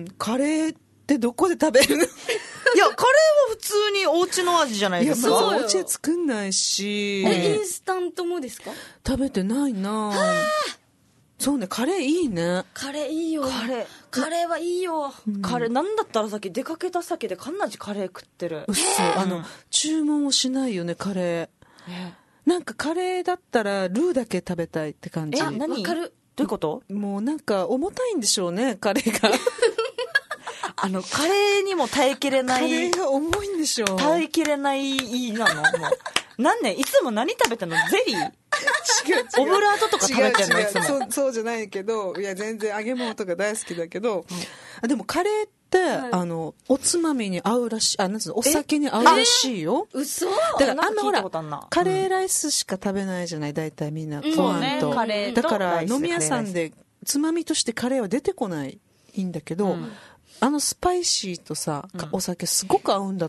カレーってどこで食べるの？
いや、カレーは普通にお家の味じゃないですか。
いや、まあ、お家で作んないし。
え、インスタントもですか？
食べてないな。そうね、カレーいいね。
カレーいいよ。
カレー
カレーはいいよ、
うん、カレーなんだったらさっき出かけた先でかんなじカレー食ってる。
うっそ、あの、うん、注文をしないよねカレー。なんかカレーだったらルーだけ食べたいって感じ。
え、何？わかる。どういうこと？
もうなんか重たいんでしょうねカレーが。
あのカレーにも耐えきれない。
カレーが重いんでしょう。
耐えきれないなの。もう何年いつも何食べてんの？ゼリー？
違う違う、
オブラートとか食べてんの？
違う違う、そう、そうじゃないけど、いや全然揚げ物とか大好きだけど、うん、でもカレーって、はい、あのおつまみに合うらしい、あ、なんつうの、お酒に合うらしいよ。
嘘。
だからあんまほらカレーライスしか食べないじゃない、大体みんな、ご飯と、
うんね、
だから飲み屋さんでつまみとしてカレーは出てこないいいんだけど、うん、あのスパイシーとさ、うん、お酒すごく合うんだって。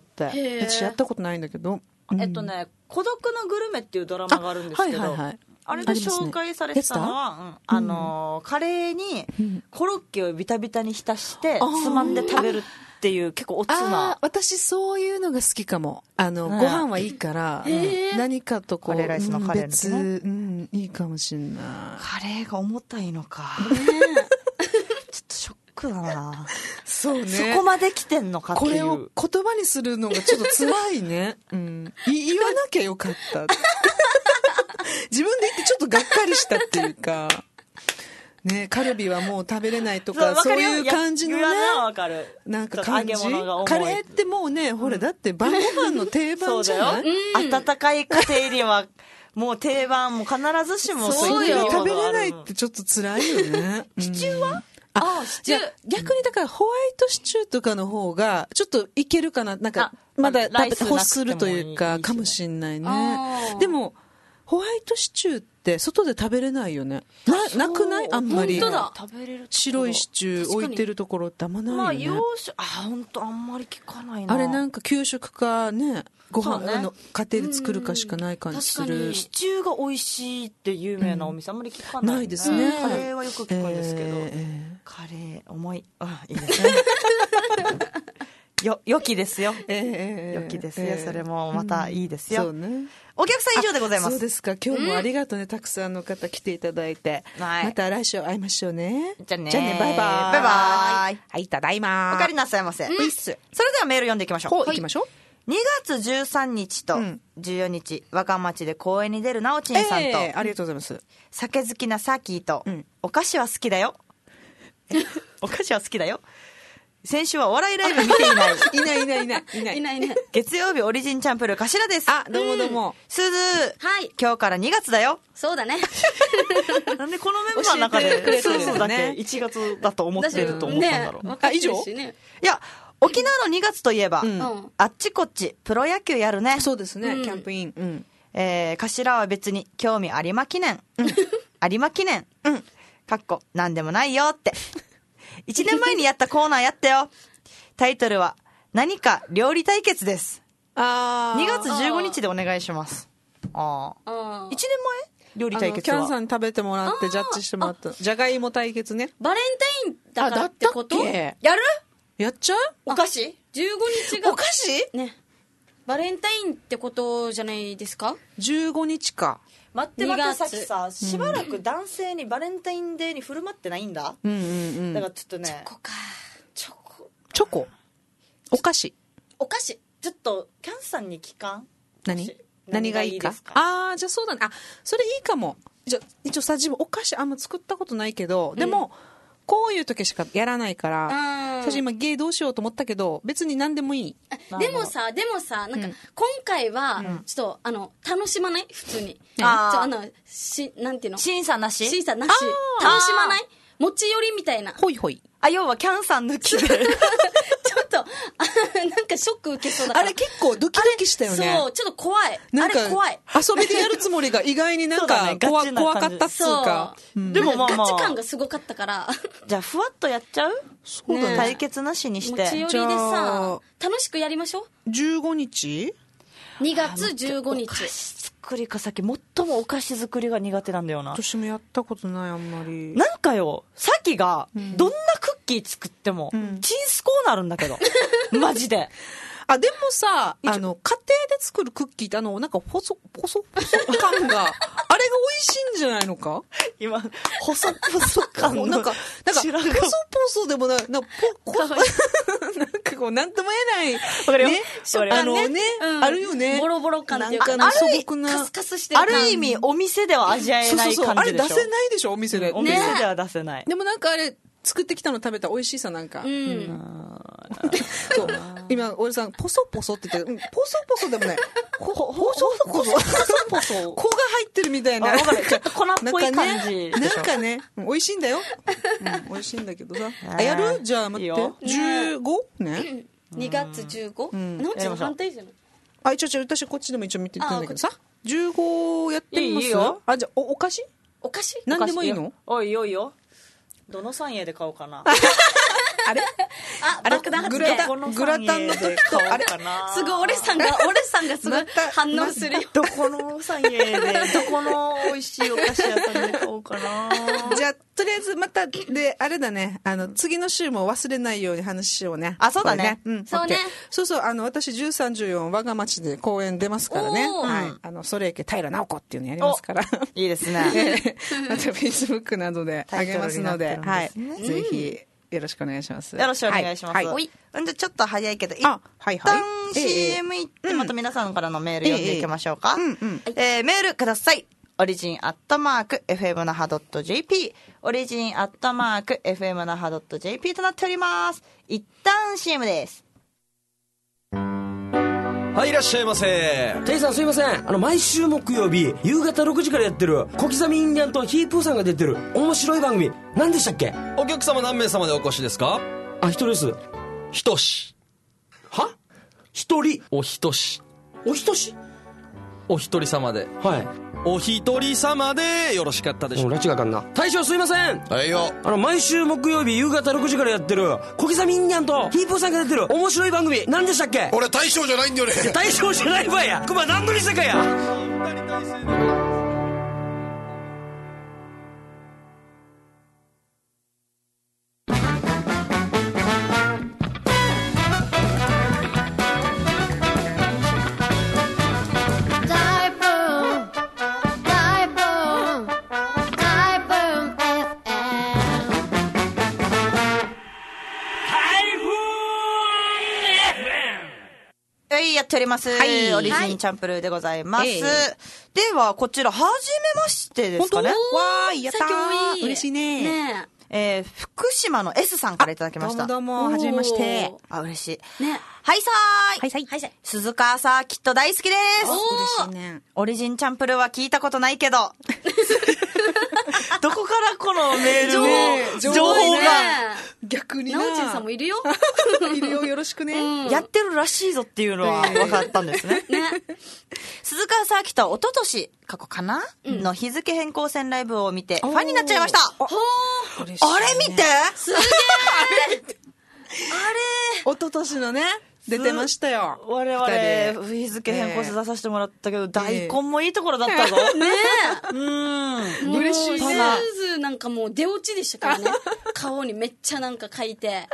私やったことないんだけど、
うん、えっとね、孤独のグルメっていうドラマがあるんですけど、あ、はいはいはい、あれで紹介されてたのは、ね、うん、あのー、カレーにコロッケをビタビタに浸してつまんで食べるっていう結構おつな。
私そういうのが好きかも。あの、ね、ご飯はいいから、うん、何かとこう、カレーライスのカレーの、ね、別、うん、いいかもしんない。
カレーが重たいのか。ね、ちょっとショックだな。
そうね。
そこまで来てんのかっていう。
これを言葉にするのがちょっと辛いね。うん。言わなきゃよかった。自分で言ってちょっとがっかりしたっていうか。ね、カルビはもう食べれないとか、そういう感じのね。
わかる。
なんか感じ。カレーってもうね、ほら、だって晩ご飯の定番じゃない？
そうだよ。温かい家庭には、もう定番、もう必ずしも
そういう食べれないってちょっと辛いよね。
シチューは？
ああ、シチュー。
逆にだからホワイトシチューとかの方がちょっといけるかな。なんかまだ食べて欲するというかかもしんないね。でもホワイトシチューって外で食べれないよね。な、なくない？あんまり。
本当だ。
白いシチュー置いてるところってあんまないよね。
まあ洋食、あ、本当あんまり聞かないな。
あれなんか給食かね、ご飯、ね、の家庭で作るかしかない感じする。
シチューが美味しいって有名なお店、うん、あんまり聞かない、ね。ない
ですね。
カレーはよく聞くんですけど、えー、カレー重い。あ、いいですね。 よ良きですよ、
えー、
良きですよ、えー、それもまたいいですよ、
うん、そうね。
お客さん以上でございます。
そうですか。今日もありがとうね、うん、たくさんの方来ていただいて、はい、また来週会いましょうね。
じゃあね、
じゃあね、バイバイ
バイバイ。
はい、ただいま。
お帰りなさいませ、うん、それではメール読んでいきましょう。
ほう、行きましょう。
にがつじゅうさんにちとじゅうよっか、和歌町で公演に出るなおちんさんと、
えー、ありがとうございます。
酒好きなサーキーと、うん、お菓子は好きだよお菓子は好きだよ。先週はお笑いライブ見ていない
いないいないいないいない
いないね。
月曜日オリジンチャンプルー頭です。
あ、どうもどうも。
すず、
はい、
今日からにがつだよ。
そうだね
なんでこのメンバーの中ですずだけいちがつだと思ってると思ったんだろう、
ね、あ、以上、ね、
いや沖縄のにがつといえば、うん、あっちこっちプロ野球やるね。
そうですね、うん、キャンプイン、うん、
えー、頭は別に興味有馬記念、うん、有馬記念、うん、かっこなんでもないよっていちねんまえにやったコーナーやったよ。タイトルは何か料理対決です。
あ
にがつじゅうごにちでお願いします。ああいちねんまえ料理対決は
キャンさんに食べてもらってジャッジしてもらったじゃがいも対決ね。
バレンタインだからってこと？やる？
やっちゃう？
お菓子？じゅうごにちが
お菓子？
ね、バレンタインってことじゃないですか？
じゅうごにちか。
待って待って、さっきさ、しばらく男性にバレンタインデーに振る舞ってないんだ。
うんうんうん。
だからちょっとね、
チョコか。
チョコ。
チョコ。お菓子。
お菓子。
ちょっとキャンさんに聞かん？
何？何がいいか？ああ、じゃあそうだね。あ、それいいかも。じゃ一応さ、自分お菓子あんま作ったことないけど、でも、うん、こういう時しかやらないから、最初今ゲーどうしようと思ったけど、別に何でもいい。
でもさ、でもさ、なんか、今回は、ちょっと、あの、楽しまない？普通に。
あ
ちょあの、し、なんていうの？
審査なし？
審査なし。楽しまない？持ち寄りみたいな。
ほいほい。
あ、要はキャンさん抜きで。ちょ
っと、あ、なんかショック受けそうだから。
あれ結構ドキドキしたよね。
そう、ちょっと怖い。あれ怖い。
遊びでやるつもりが意外になんか、ね、怖, 怖かったっつうか。
うん、でもまあまあ。ガチ感がすごかったから。
じゃあ、ふわっとやっちゃう？
そうだね。
対決なしにして。
持ち寄りでさ、楽しくやりましょう。
じゅうごにち？
にがつじゅうごにち。
お菓子作りかさっき最もお菓子作りが苦手なんだよな。
私もやったことないあんまり。
なんかよ、さっきがどんなクッキー作っても、うん、チンスコーなるんだけどマジで。
あ、でもさ、あの家庭で作るクッキーってあのなんか細細細感があれが美味しいんじゃないのか？
今細細感の
なんかなんか細細でもないなんかポなんかこうなんとも言えない。
わかるよ。
ね、あのね、うん、あるよね。
ボロボロ感っていうか、
なんか素朴な
カスカスしてる感。
ある意味お店では味わえない感じでしょ。そうそうそう、
あれ出せないでしょお店で。
うん、お店では出せない。
でもなんかあれ作ってきたの食べたら美味しいさなんか。うん。そう今俺さんポソポソって言って、うん、ポソポソでもね、ポソポソポソポソ粉が入ってるみたいな。
ちょっと粉っぽい感じ。
なんかね、美味しいんだよ。うん、美味しいんだけどさ。あ、やる？じゃあ待って。じゅうごね。
にがつじゅうご？うん。なんちゅう反対じゃない？
あ、一応私こっちでも一応見てるんだけどさ。じゅうごやってみます？いいよ。あ、じゃあお菓子？
お菓子？
何でもいいの？
おいおいよ。どの三栄で買おうかな。
あれあ、爆弾発言。
グラタンの時と
あれかな。
すごい、俺さんが、俺さんがすごい反応するよ。
どこの三栄で、どこの美味しいお菓子屋さんで買おうかな。
じゃあ、とりあえずまた、で、あれだね、あの、次の週も忘れないように話しようね。
あ、そうだね。
うん。
そうね。
そうそう、あの、私じゅうさん、じゅうよん、我が町で公演出ますからね。はい。あの、それいけ平直子っていうのやりますから。
いいですね。
また Facebook などであげますので、はい。ぜひ、よろしくお願いします。
よろしくお願いします。はい。はい、じゃあちょっと早いけど、一旦 シーエム 行ってまた皆さんからのメール読んでいきましょうか。えーうんうんえー、メールください。オリジンアットマーク エフエム 那覇 ドット ジェーピー オリジンアットマーク エフエム 那覇 ドット ジェーピー となっております。一旦 シーエム です。
はい、いらっしゃいませ。
テイさんすいません。あの毎週木曜日夕方ろくじからやってる小刻みインディアンとヒープーさんが出てる面白い番組何でしたっけ？
お客様何名様でお越しですか？
あ、一人です。
ひとし。
は？一人。
おひとし。
おひとし？
お一人様で。
はい。
お一人様でよろしかったでしょうか？
拉致がかんな。大将すいません。
はいよ。
あの毎週木曜日夕方ろくじからやってる小刻みインディアンとヒープーさんが出てる面白い番組何でしたっけ？
俺大将じゃないんだよね。
大将じゃないわや。クマ何の店かや。
っております、
はい、
オリジンチャンプルーでございます、
はい、
ではこちらはじめましてですかね。
わーい、やったー、嬉しいね。
ねえー、福島の S さんからいただきました。
どうもどうも、はじめまして。
あ、嬉しい。
ね。
はいさーい。
はいさい。
はいさい。
鈴川サーキット大好きです。
嬉しいね。
オリジンチャンプルーは聞いたことないけど。どこからこのメールの情報が。
逆にな。
なおちんさんもいるよ。
いるよ、よろしくね、
うん。やってるらしいぞっていうのは分かったんですね。ね。鈴川サーキットは一昨年過去かな、うん、の日付変更線ライブを見てファンになっちゃいました。あ, あれ見てすげーあれ
一昨年のね出てましたよ。
我々日付変更線出させてもらったけど、えー、大根もいいところだったぞ。ね
え。うん。嬉しい。スーズなんかもう出落ちでしたからね。顔にめっちゃなんか書いて。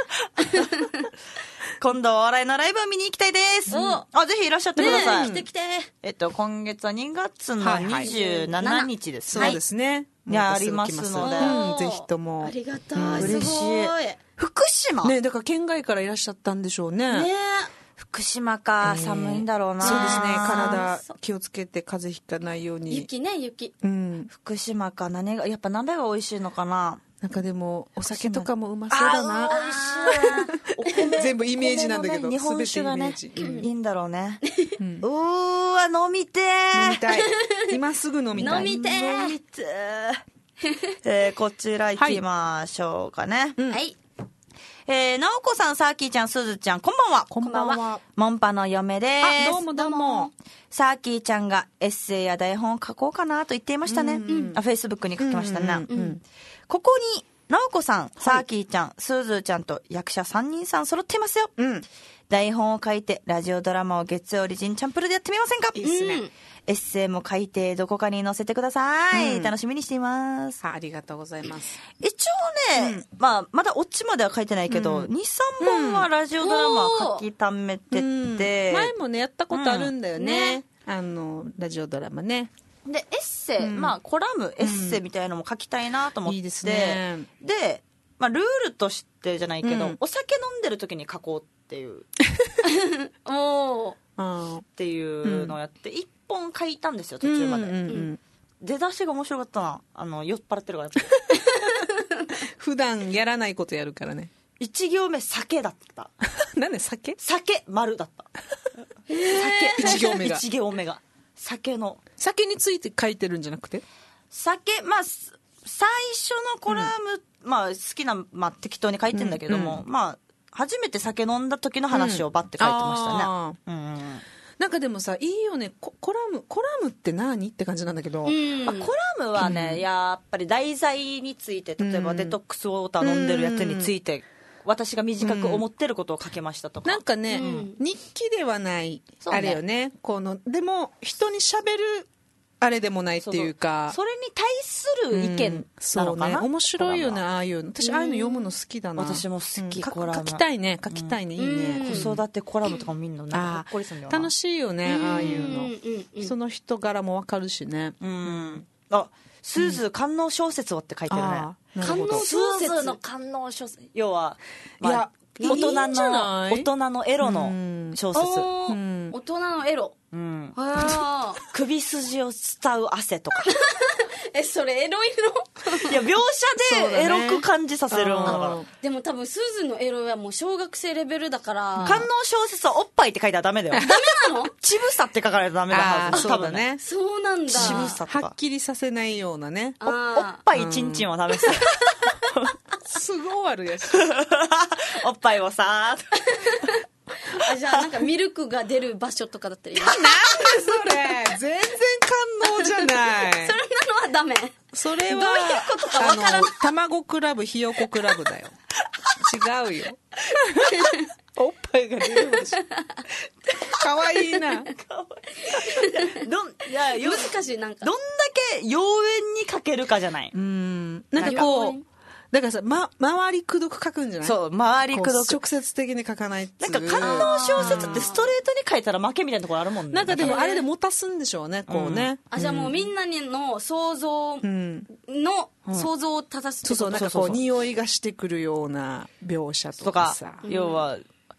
今度お笑いのライブを見に行きたいです。うん、あ、ぜひいらっしゃってください。
ね、来て来て。
えっと今月はにがつのにじゅうしちにちですね。
そうですね。
いや、ありますので、
うん、ぜひとも。
ありがたい。
嬉しい。福島
ね、だから県外からいらっしゃったんでしょうね。
ね。
福島か、えー、寒いんだろうな。
そうですね。体気をつけて風邪ひかないように。
雪ね、雪。
うん。
福島か、何がやっぱ鍋が美味しいのかな。
なんかでもお酒とかもうまそうだな。
美味しい。
全部イメージなんだけど、
ね、日本酒がね、
うん、
いいんだろうね。うん、うーわ、飲みてー。
飲みたい。今すぐ飲みたい。
飲みてー。
飲みてー。えー、こちら行きましょうかね。
はい。はい、
えー、なおこさん、さーきーちゃん、すずちゃん、こんばんは。
こんばんは。
モンパの嫁です。
あ、どうもどうも。
さーきーちゃんがエッセイや台本を書こうかなと言っていましたね。うん、あ、フェイスブックに書きましたね。うんうんうん、ここに、なおこさん、さーきーちゃん、すずちゃんと役者さんにんさん揃っていますよ。うん、台本を書いて、ラジオドラマを月曜オリジンチャンプルでやってみませんか？
いいですね。うん、
エッセイも書いて、どこかに載せてください。うん、楽しみにしています。
あ, ありがとうございます。
一応ね、うん、まあ、まだオチまでは書いてないけど、うん、に、さんぼんはラジオドラマ書き溜めてて、うん、
前もね、やったことあるんだよね。ね、あの、ラジオドラマね。
で、エッセイ、うん、まあ、コラム、エッセイみたいなのも書きたいなと思って、うん、いいですね。で、まあ、ルールとしてじゃないけど、うん、お酒飲んでる時に書こうっていう。おー。っていうのをやって、いっぽん書いたんですよ、途中まで。うんうんうん、出だしが面白かったな。あの、酔っ払ってるから。
普段やらないことやるからね。
一行目、酒だった。
なんで酒？
酒、丸だった。
酒、一行目が。
一行目が。酒の。
酒について書いてるんじゃなくて？
酒、まあ、最初のコラム、うん、まあ、好きな、まあ、適当に書いてんだけども、うん、まあ、初めて酒飲んだ時の話をバッて書いてましたね。うん。うん、
なんかでもさ、いいよね。コラム、コラムって何って感じなんだけど。うん、
まあ、コラムはね、うん、やっぱり題材について、例えばデトックスウォーター飲んでるやつについて、うん、私が短く思ってることを書けましたとか。
なんかね、うん、日記ではない、あれよね。この、でも、人に喋る、あれでもないっていうか。
それに対する意見なのかな、うん、そうね。面
白いよね、ああいうの。私、ああいうの読むの好きだな。
私も好き、うん、コラム。
書きたいね、書きたいね、うん、いいね。
子育てコラムとかも見るの、なんかほっこりするんだよな。
楽しいよね、ああいうの。うん、その人柄もわかるしね。
うん。あ、スーズー官能小説をって書いてるね。
官能小説
の官能小説。要は、まあ、いや、大人の、大人のエロの小説。
うん、大人のエロ。うん、
首筋を伝う汗とか。
え、それエロい
の？いや、描写でエロく感じさせるんだから。
ね、でも多分、スーズのエロはもう小学生レベルだから。
官能小説はおっぱいって書いたらダメだよ。ダ
メなの？
ちぶさって書かないとダメだはず。
そうだね。
そうなんだ。
ちぶさとか。
はっきりさせないようなね。
お, おっぱいちんちんはダメっすよ。
すごい悪いやつ。
おっぱいをさー
あ、じゃあなんかミルクが出る場所とかだったらいい。
なんでそれ全然官能じゃない。
それなのはダメ。
それは
どういうことかわからない。
卵クラブ、ひよこクラブだよ。違うよ。おっぱいが出る場所。かわいいな。かわ
いい。どん、いや、
難しい、なんか。
どんだけ妖艶に書けるかじゃない。
うん。なんかこう、だからさ、ま、回りくどく書くんじゃない？
そう、回りくどく。
直接的に書かないっていう。
なんか、官能小説ってストレートに書いたら負けみたいなところあるもんね。
なんかでもあれで持たすんでしょうね、こうね。うん、
あ、じゃあもうみんなの想像の、想像を正すってこと、
そうそう、なんかこう、匂いがしてくるような描写とかさ。
とか、要は、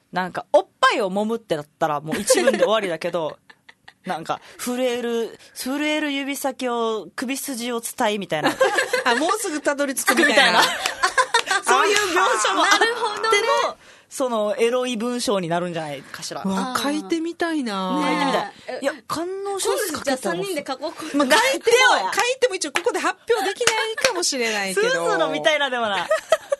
なんかおっぱいを揉むってだったらもう一文で終わりだけどなんか震える震える指先を首筋を伝えみたいな
あもうすぐたどり着くみたいな
そういう描写もあってのそのエロい文章になるんじゃないかしら。
わ書いてみたいな、
書いてみたい。いや観音小説書
じゃあ
けたら
さんにんで書こう。
まあ、書いても書いても一応ここで発表できないかもしれないけど
スーズーのみたいなでもない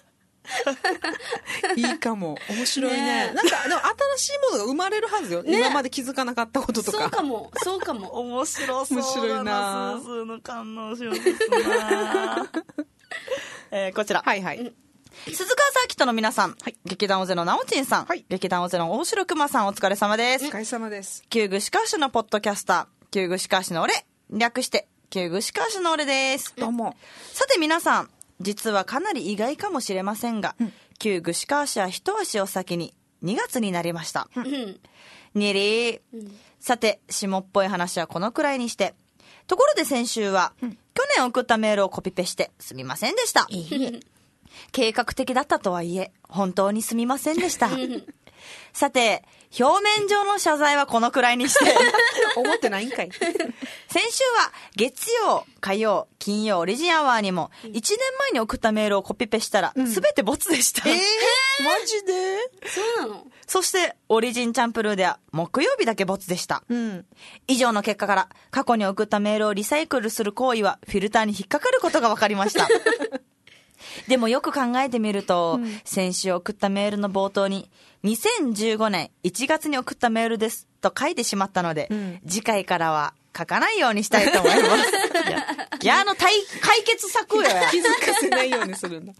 いいかも面白い ね,
ね
なんかでも新しいものが生まれるはずよ、ね、今まで気づかなかったこととか。
そうかもそうかも
面白そうだな。
面白いな
スーズーの観音小説な、えー、こちら
はいはい、うん
鈴川サーキットの皆さん、はい、劇団オゼのなおちんさん、
はい、
劇団オゼの大城熊さんお疲れ様です。
お疲れ様です。
旧具歯科師のポッドキャスター旧具歯科師の俺略して旧具歯科師の俺です。
どうも。さ
て皆さん実はかなり意外かもしれませんが、うん、旧具歯科師は一足お先ににがつになりました、うん、にりー、うん、さて下っぽい話はこのくらいにして、ところで先週は、うん、去年送ったメールをコピペしてすみませんでした。いい計画的だったとはいえ本当にすみませんでしたさて表面上の謝罪はこのくらいにして
思ってないんかい
先週は月曜火曜金曜オリジンアワーにもいちねんまえに送ったメールをコピペしたら、うん、全てボツでした。
えー、マジで
そうなの。
そしてオリジンチャンプルーでは木曜日だけボツでした、うん、以上の結果から過去に送ったメールをリサイクルする行為はフィルターに引っかかることが分かりましたでもよく考えてみると、うん、先週送ったメールの冒頭ににせんじゅうごねんいちがつに送ったメールですと書いてしまったので、うん、次回からは書かないようにしたいと思いますいや、いやあの解決策よ
気づかせないようにするんだ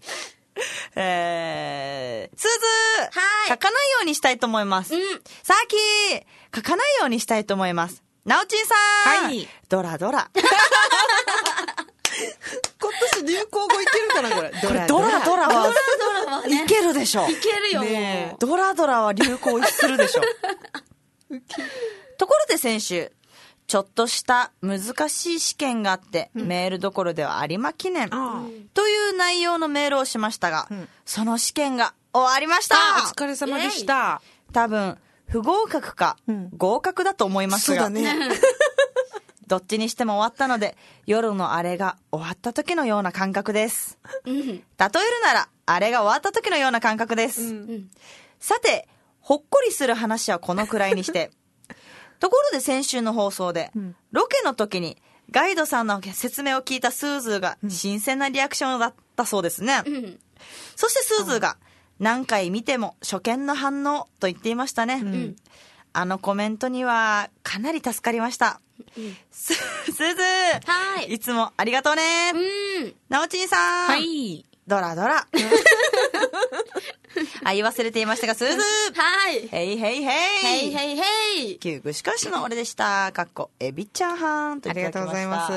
えー、すずー書かないようにしたいと思います、うん、さあきー書かないようにしたいと思います。なおちんさん、はい、ドラドラ
今年流行語いけるかなこれ。
ドラドラドラは、いけるでしょ。
いけるよ、
ね、もう。ドラドラは流行するでしょ。ところで先週、ちょっとした難しい試験があって、うん、メールどころでは有馬記念という内容のメールをしましたが、うん、その試験が終わりました。
お疲れ様でした。
多分、不合格か、うん、合格だと思いますが。
そうだね。
どっちにしても終わったので、夜のあれが終わった時のような感覚です。例えるなら、あれが終わった時のような感覚です。うん、さて、ほっこりする話はこのくらいにして、ところで先週の放送で、うん、ロケの時にガイドさんの説明を聞いたスーズーが新鮮なリアクションだったそうですね。うん、そしてスーズーが、何回見ても初見の反応と言っていましたね。うん、あのコメントにはかなり助かりました。うん、す、すず
はい。
いつもありがとうね。うん。なおちんさん。
はい。
ドラドラ。あ、言い忘れていましたが、すず
はい。
へいへいへい。
へいへいへい。
旧具歯科師の俺でした。かっこ、エビチャーハンといただきました。
ありがとうございます。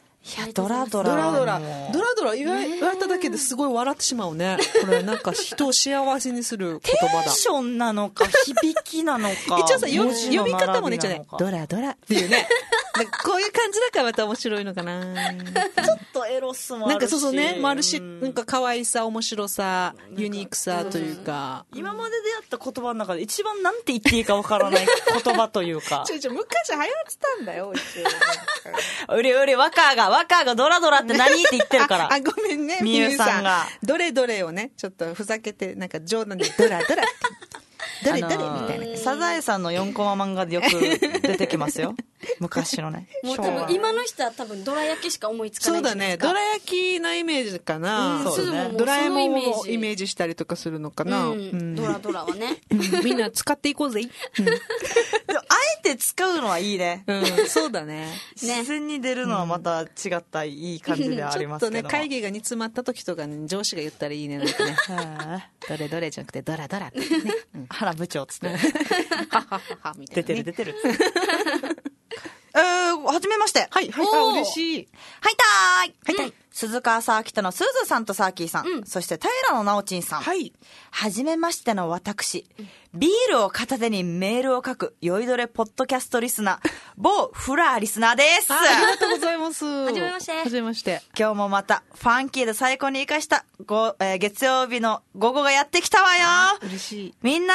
いや、ドラドラ。
ドラドラ。ドラドラ言われただけですごい笑ってしまうね。これなんか人を幸せにする言葉だ。
テンションなのか、響きなのか。
一応さ、読み方もね、一応ね、ドラドラっていうね。こういう感じだからまた面白いのかな。
ちょっとエロスもあるし。
なんかそうそうね、もあるし、なんか可愛さ、面白さ、ユニークさというか。
今まで出会った言葉の中で一番なんて言っていいかわからない言葉というか。
ちょいちょ、昔流行ってたんだよ、一
応。うりうり、ワカーが、ワカーがドラドラって何って言ってるから。
あ、ごめんね、
みゆさんが。
どれどれをね、ちょっとふざけて、なんか冗談でドラドラって。どれどれみたいな。
サザエさんのよんコマ漫画でよく出てきますよ。昔のね。
もう多分今の人は多分ドラ焼きしか思いつかない。
そうだね。ドラ焼きのイメージかな。
うん、そうね。
ドラえもんをイメージしたりとかするのかな。うん
うん、ドラドラはね。
みんな使っていこうぜ。うん、でも
あえて使うのはいいね。
うん、そうだね。
自然に出るのはまた違ったいい感じではありますけど。
ちょっとね、会議が煮詰まった時とかに上司が言ったらいいね。なんかね。どれどれじゃなくてドラドラってね。
原部長っつって。
ははははみたいな、ね。
出てる出てる。えー、はじめまして。
はい、はい、あ、嬉しい。
はいたーい。はいたい。鈴川サーキットのすずさんとサーキーさん、うん、そして平野直ちんさん。
はい。
はじめましての私、ビールを片手にメールを書く酔いどれポッドキャストリスナー、某フラーリスナーです。
ありがとうございます。は
じめまして。
はじめまして。
今日もまたファンキーで最高に生かしたご、えー、月曜日の午後がやってきたわよ。
嬉しい。
みんな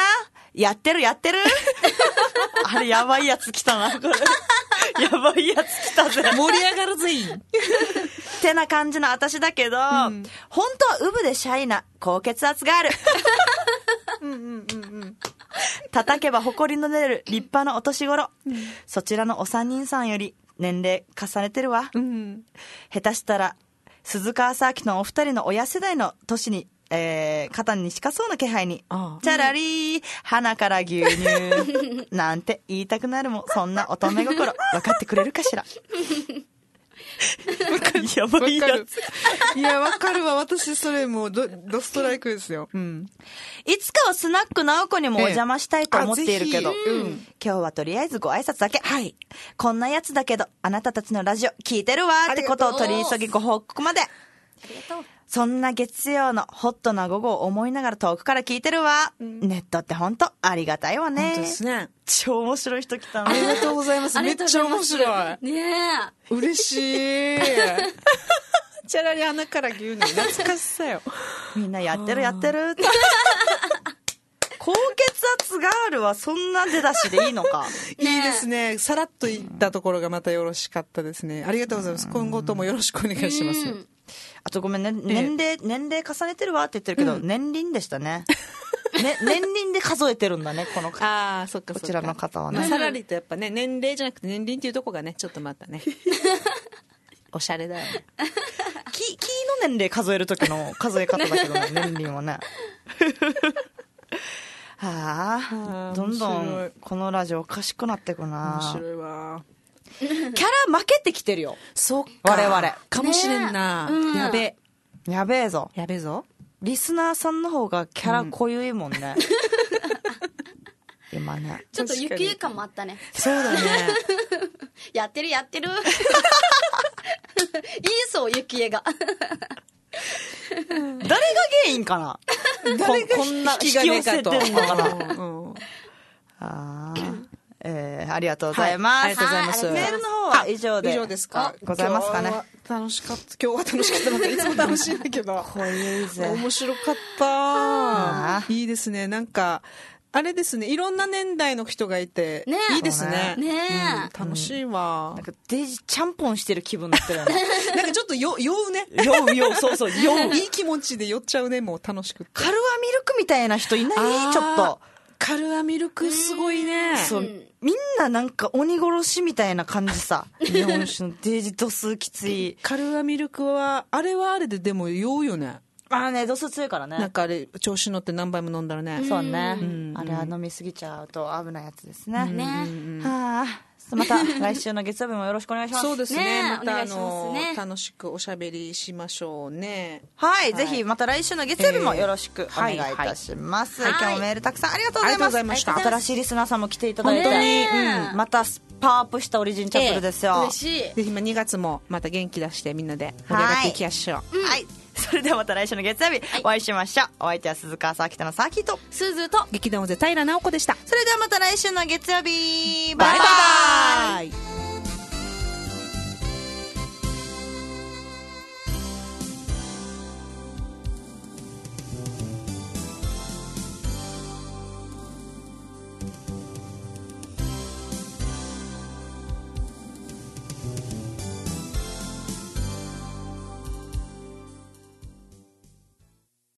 やってるやってるあれやばいやつ来たな、これ。やばいやつ来たぜ。
盛り上がるぜい。
ってな感じの私だけど、うん、本当はウブでシャイな高血圧がある。うんうんうんうん。叩けば埃の出る立派なお年頃、うん、そちらのお三人さんより年齢重ねてるわ、うん、下手したら鈴川サーキのお二人の親世代の年に、えー、肩に近そうな気配に、ああチャラリー鼻から牛乳なんて言いたくなるもん。そんな乙女心分かってくれるかしら。やばいやつ。
いや、わかるわ。私、それもうド、ドストライクですよ。うん。
いつかはスナック直子にもお邪魔したいと思っているけど、うん、今日はとりあえずご挨拶だけ。はい。こんなやつだけど、あなたたちのラジオ聞いてるわってことを取り急ぎご報告まで。ありがとう。そんな月曜のホットな午後を思いながら遠くから聞いてるわ。うん、ネットってほんとありがたいわね。
本当ですね。
超面白い人来たの。
ありがとうございます。めっちゃ面白い。
ねえ。
嬉しい。チャラリ鼻から牛乳懐かしさよ。
みんなやってるやってる。高血圧ガールはそんな出だしでいいのか。
いいですね。さらっといったところがまたよろしかったですね。ありがとうございます。今後ともよろしくお願いします。
あとごめんね、年齢、年齢重ねてるわって言ってるけど、うん、年輪でしたね。ね、年輪で数えてるんだね、この方。
ああ、そっかそっか。
こちらの方はね。
まあ、さらりとやっぱね、年齢じゃなくて年輪っていうとこがね、ちょっとまたね。おしゃれだよね。
木、木の年齢数える時の数え方だけどね、年輪はね。はあ、どんどんこのラジオおかしくなってくな。
面白いわ。
キャラ負けてきてるよ。
そっか。
我々。
かもしれんな。ねうん、やべえ。
やべえぞ。
やべえぞ。
リスナーさんの方がキャラ濃ゆいもんね。うん、今ね。
ちょっとゆきえ感もあったね。
そうだね。
やってるやってる。いいそう、ゆきえが。
誰が原因かな。誰がこんな引き寄せてんのかな。うん、あーえー、ありがとうございます。
はい、ありがとうございます。
メールの方は以上で。
以上ですか。
ございますかね。
楽しかった。今日は楽しかった。またいつも楽しいんだけど。
こういうぜ。
面白かった。いいですね。なんか、あれですね。いろんな年代の人がいて、ね、いいですね。
ね
うん、楽しいわ、
うん。なんかデイジちゃんぽんしてる気分になってるよね。
なんかちょっとよ酔うね。
酔う酔う、そうそう、酔う。
いい気持ちで酔っちゃうね。もう楽しくって。
カルアミルクみたいな人いないちょっと。
カルアミルクすごいね。
そう。みんななんか鬼殺しみたいな感じさ。日本酒のデージ度数きつい。
カルアミルクは、あれはあれででも酔うよね。
ああね、度数強いからね。
なんかあれ、調子乗って何杯も飲んだらね。
そうね。うん、あれは飲みすぎちゃうと危ないやつですね。ね。はあ。また来週の月曜日もよろしくお願いします。
そうですね。またあの楽しくおしゃべりしましょうね。
はい、ぜひまた来週の月曜日もよろしくお願いいたします。今日もメールたくさんありがとうございます。
ありがとうございました。
新しいリスナーさんも来ていただいて、またパワーアップしたオリジンチャップルですよ。
嬉しい。
ぜひにがつもまた元気出してみんなで盛り上がっていきましょう。
はい。それではまた来週の月曜日お会いしましょう。お相手は鈴川サーキットのサーキット、
スズと
劇団大勢平直子でした。
それではまた来週の月曜日、バイバイ。
バイバイ。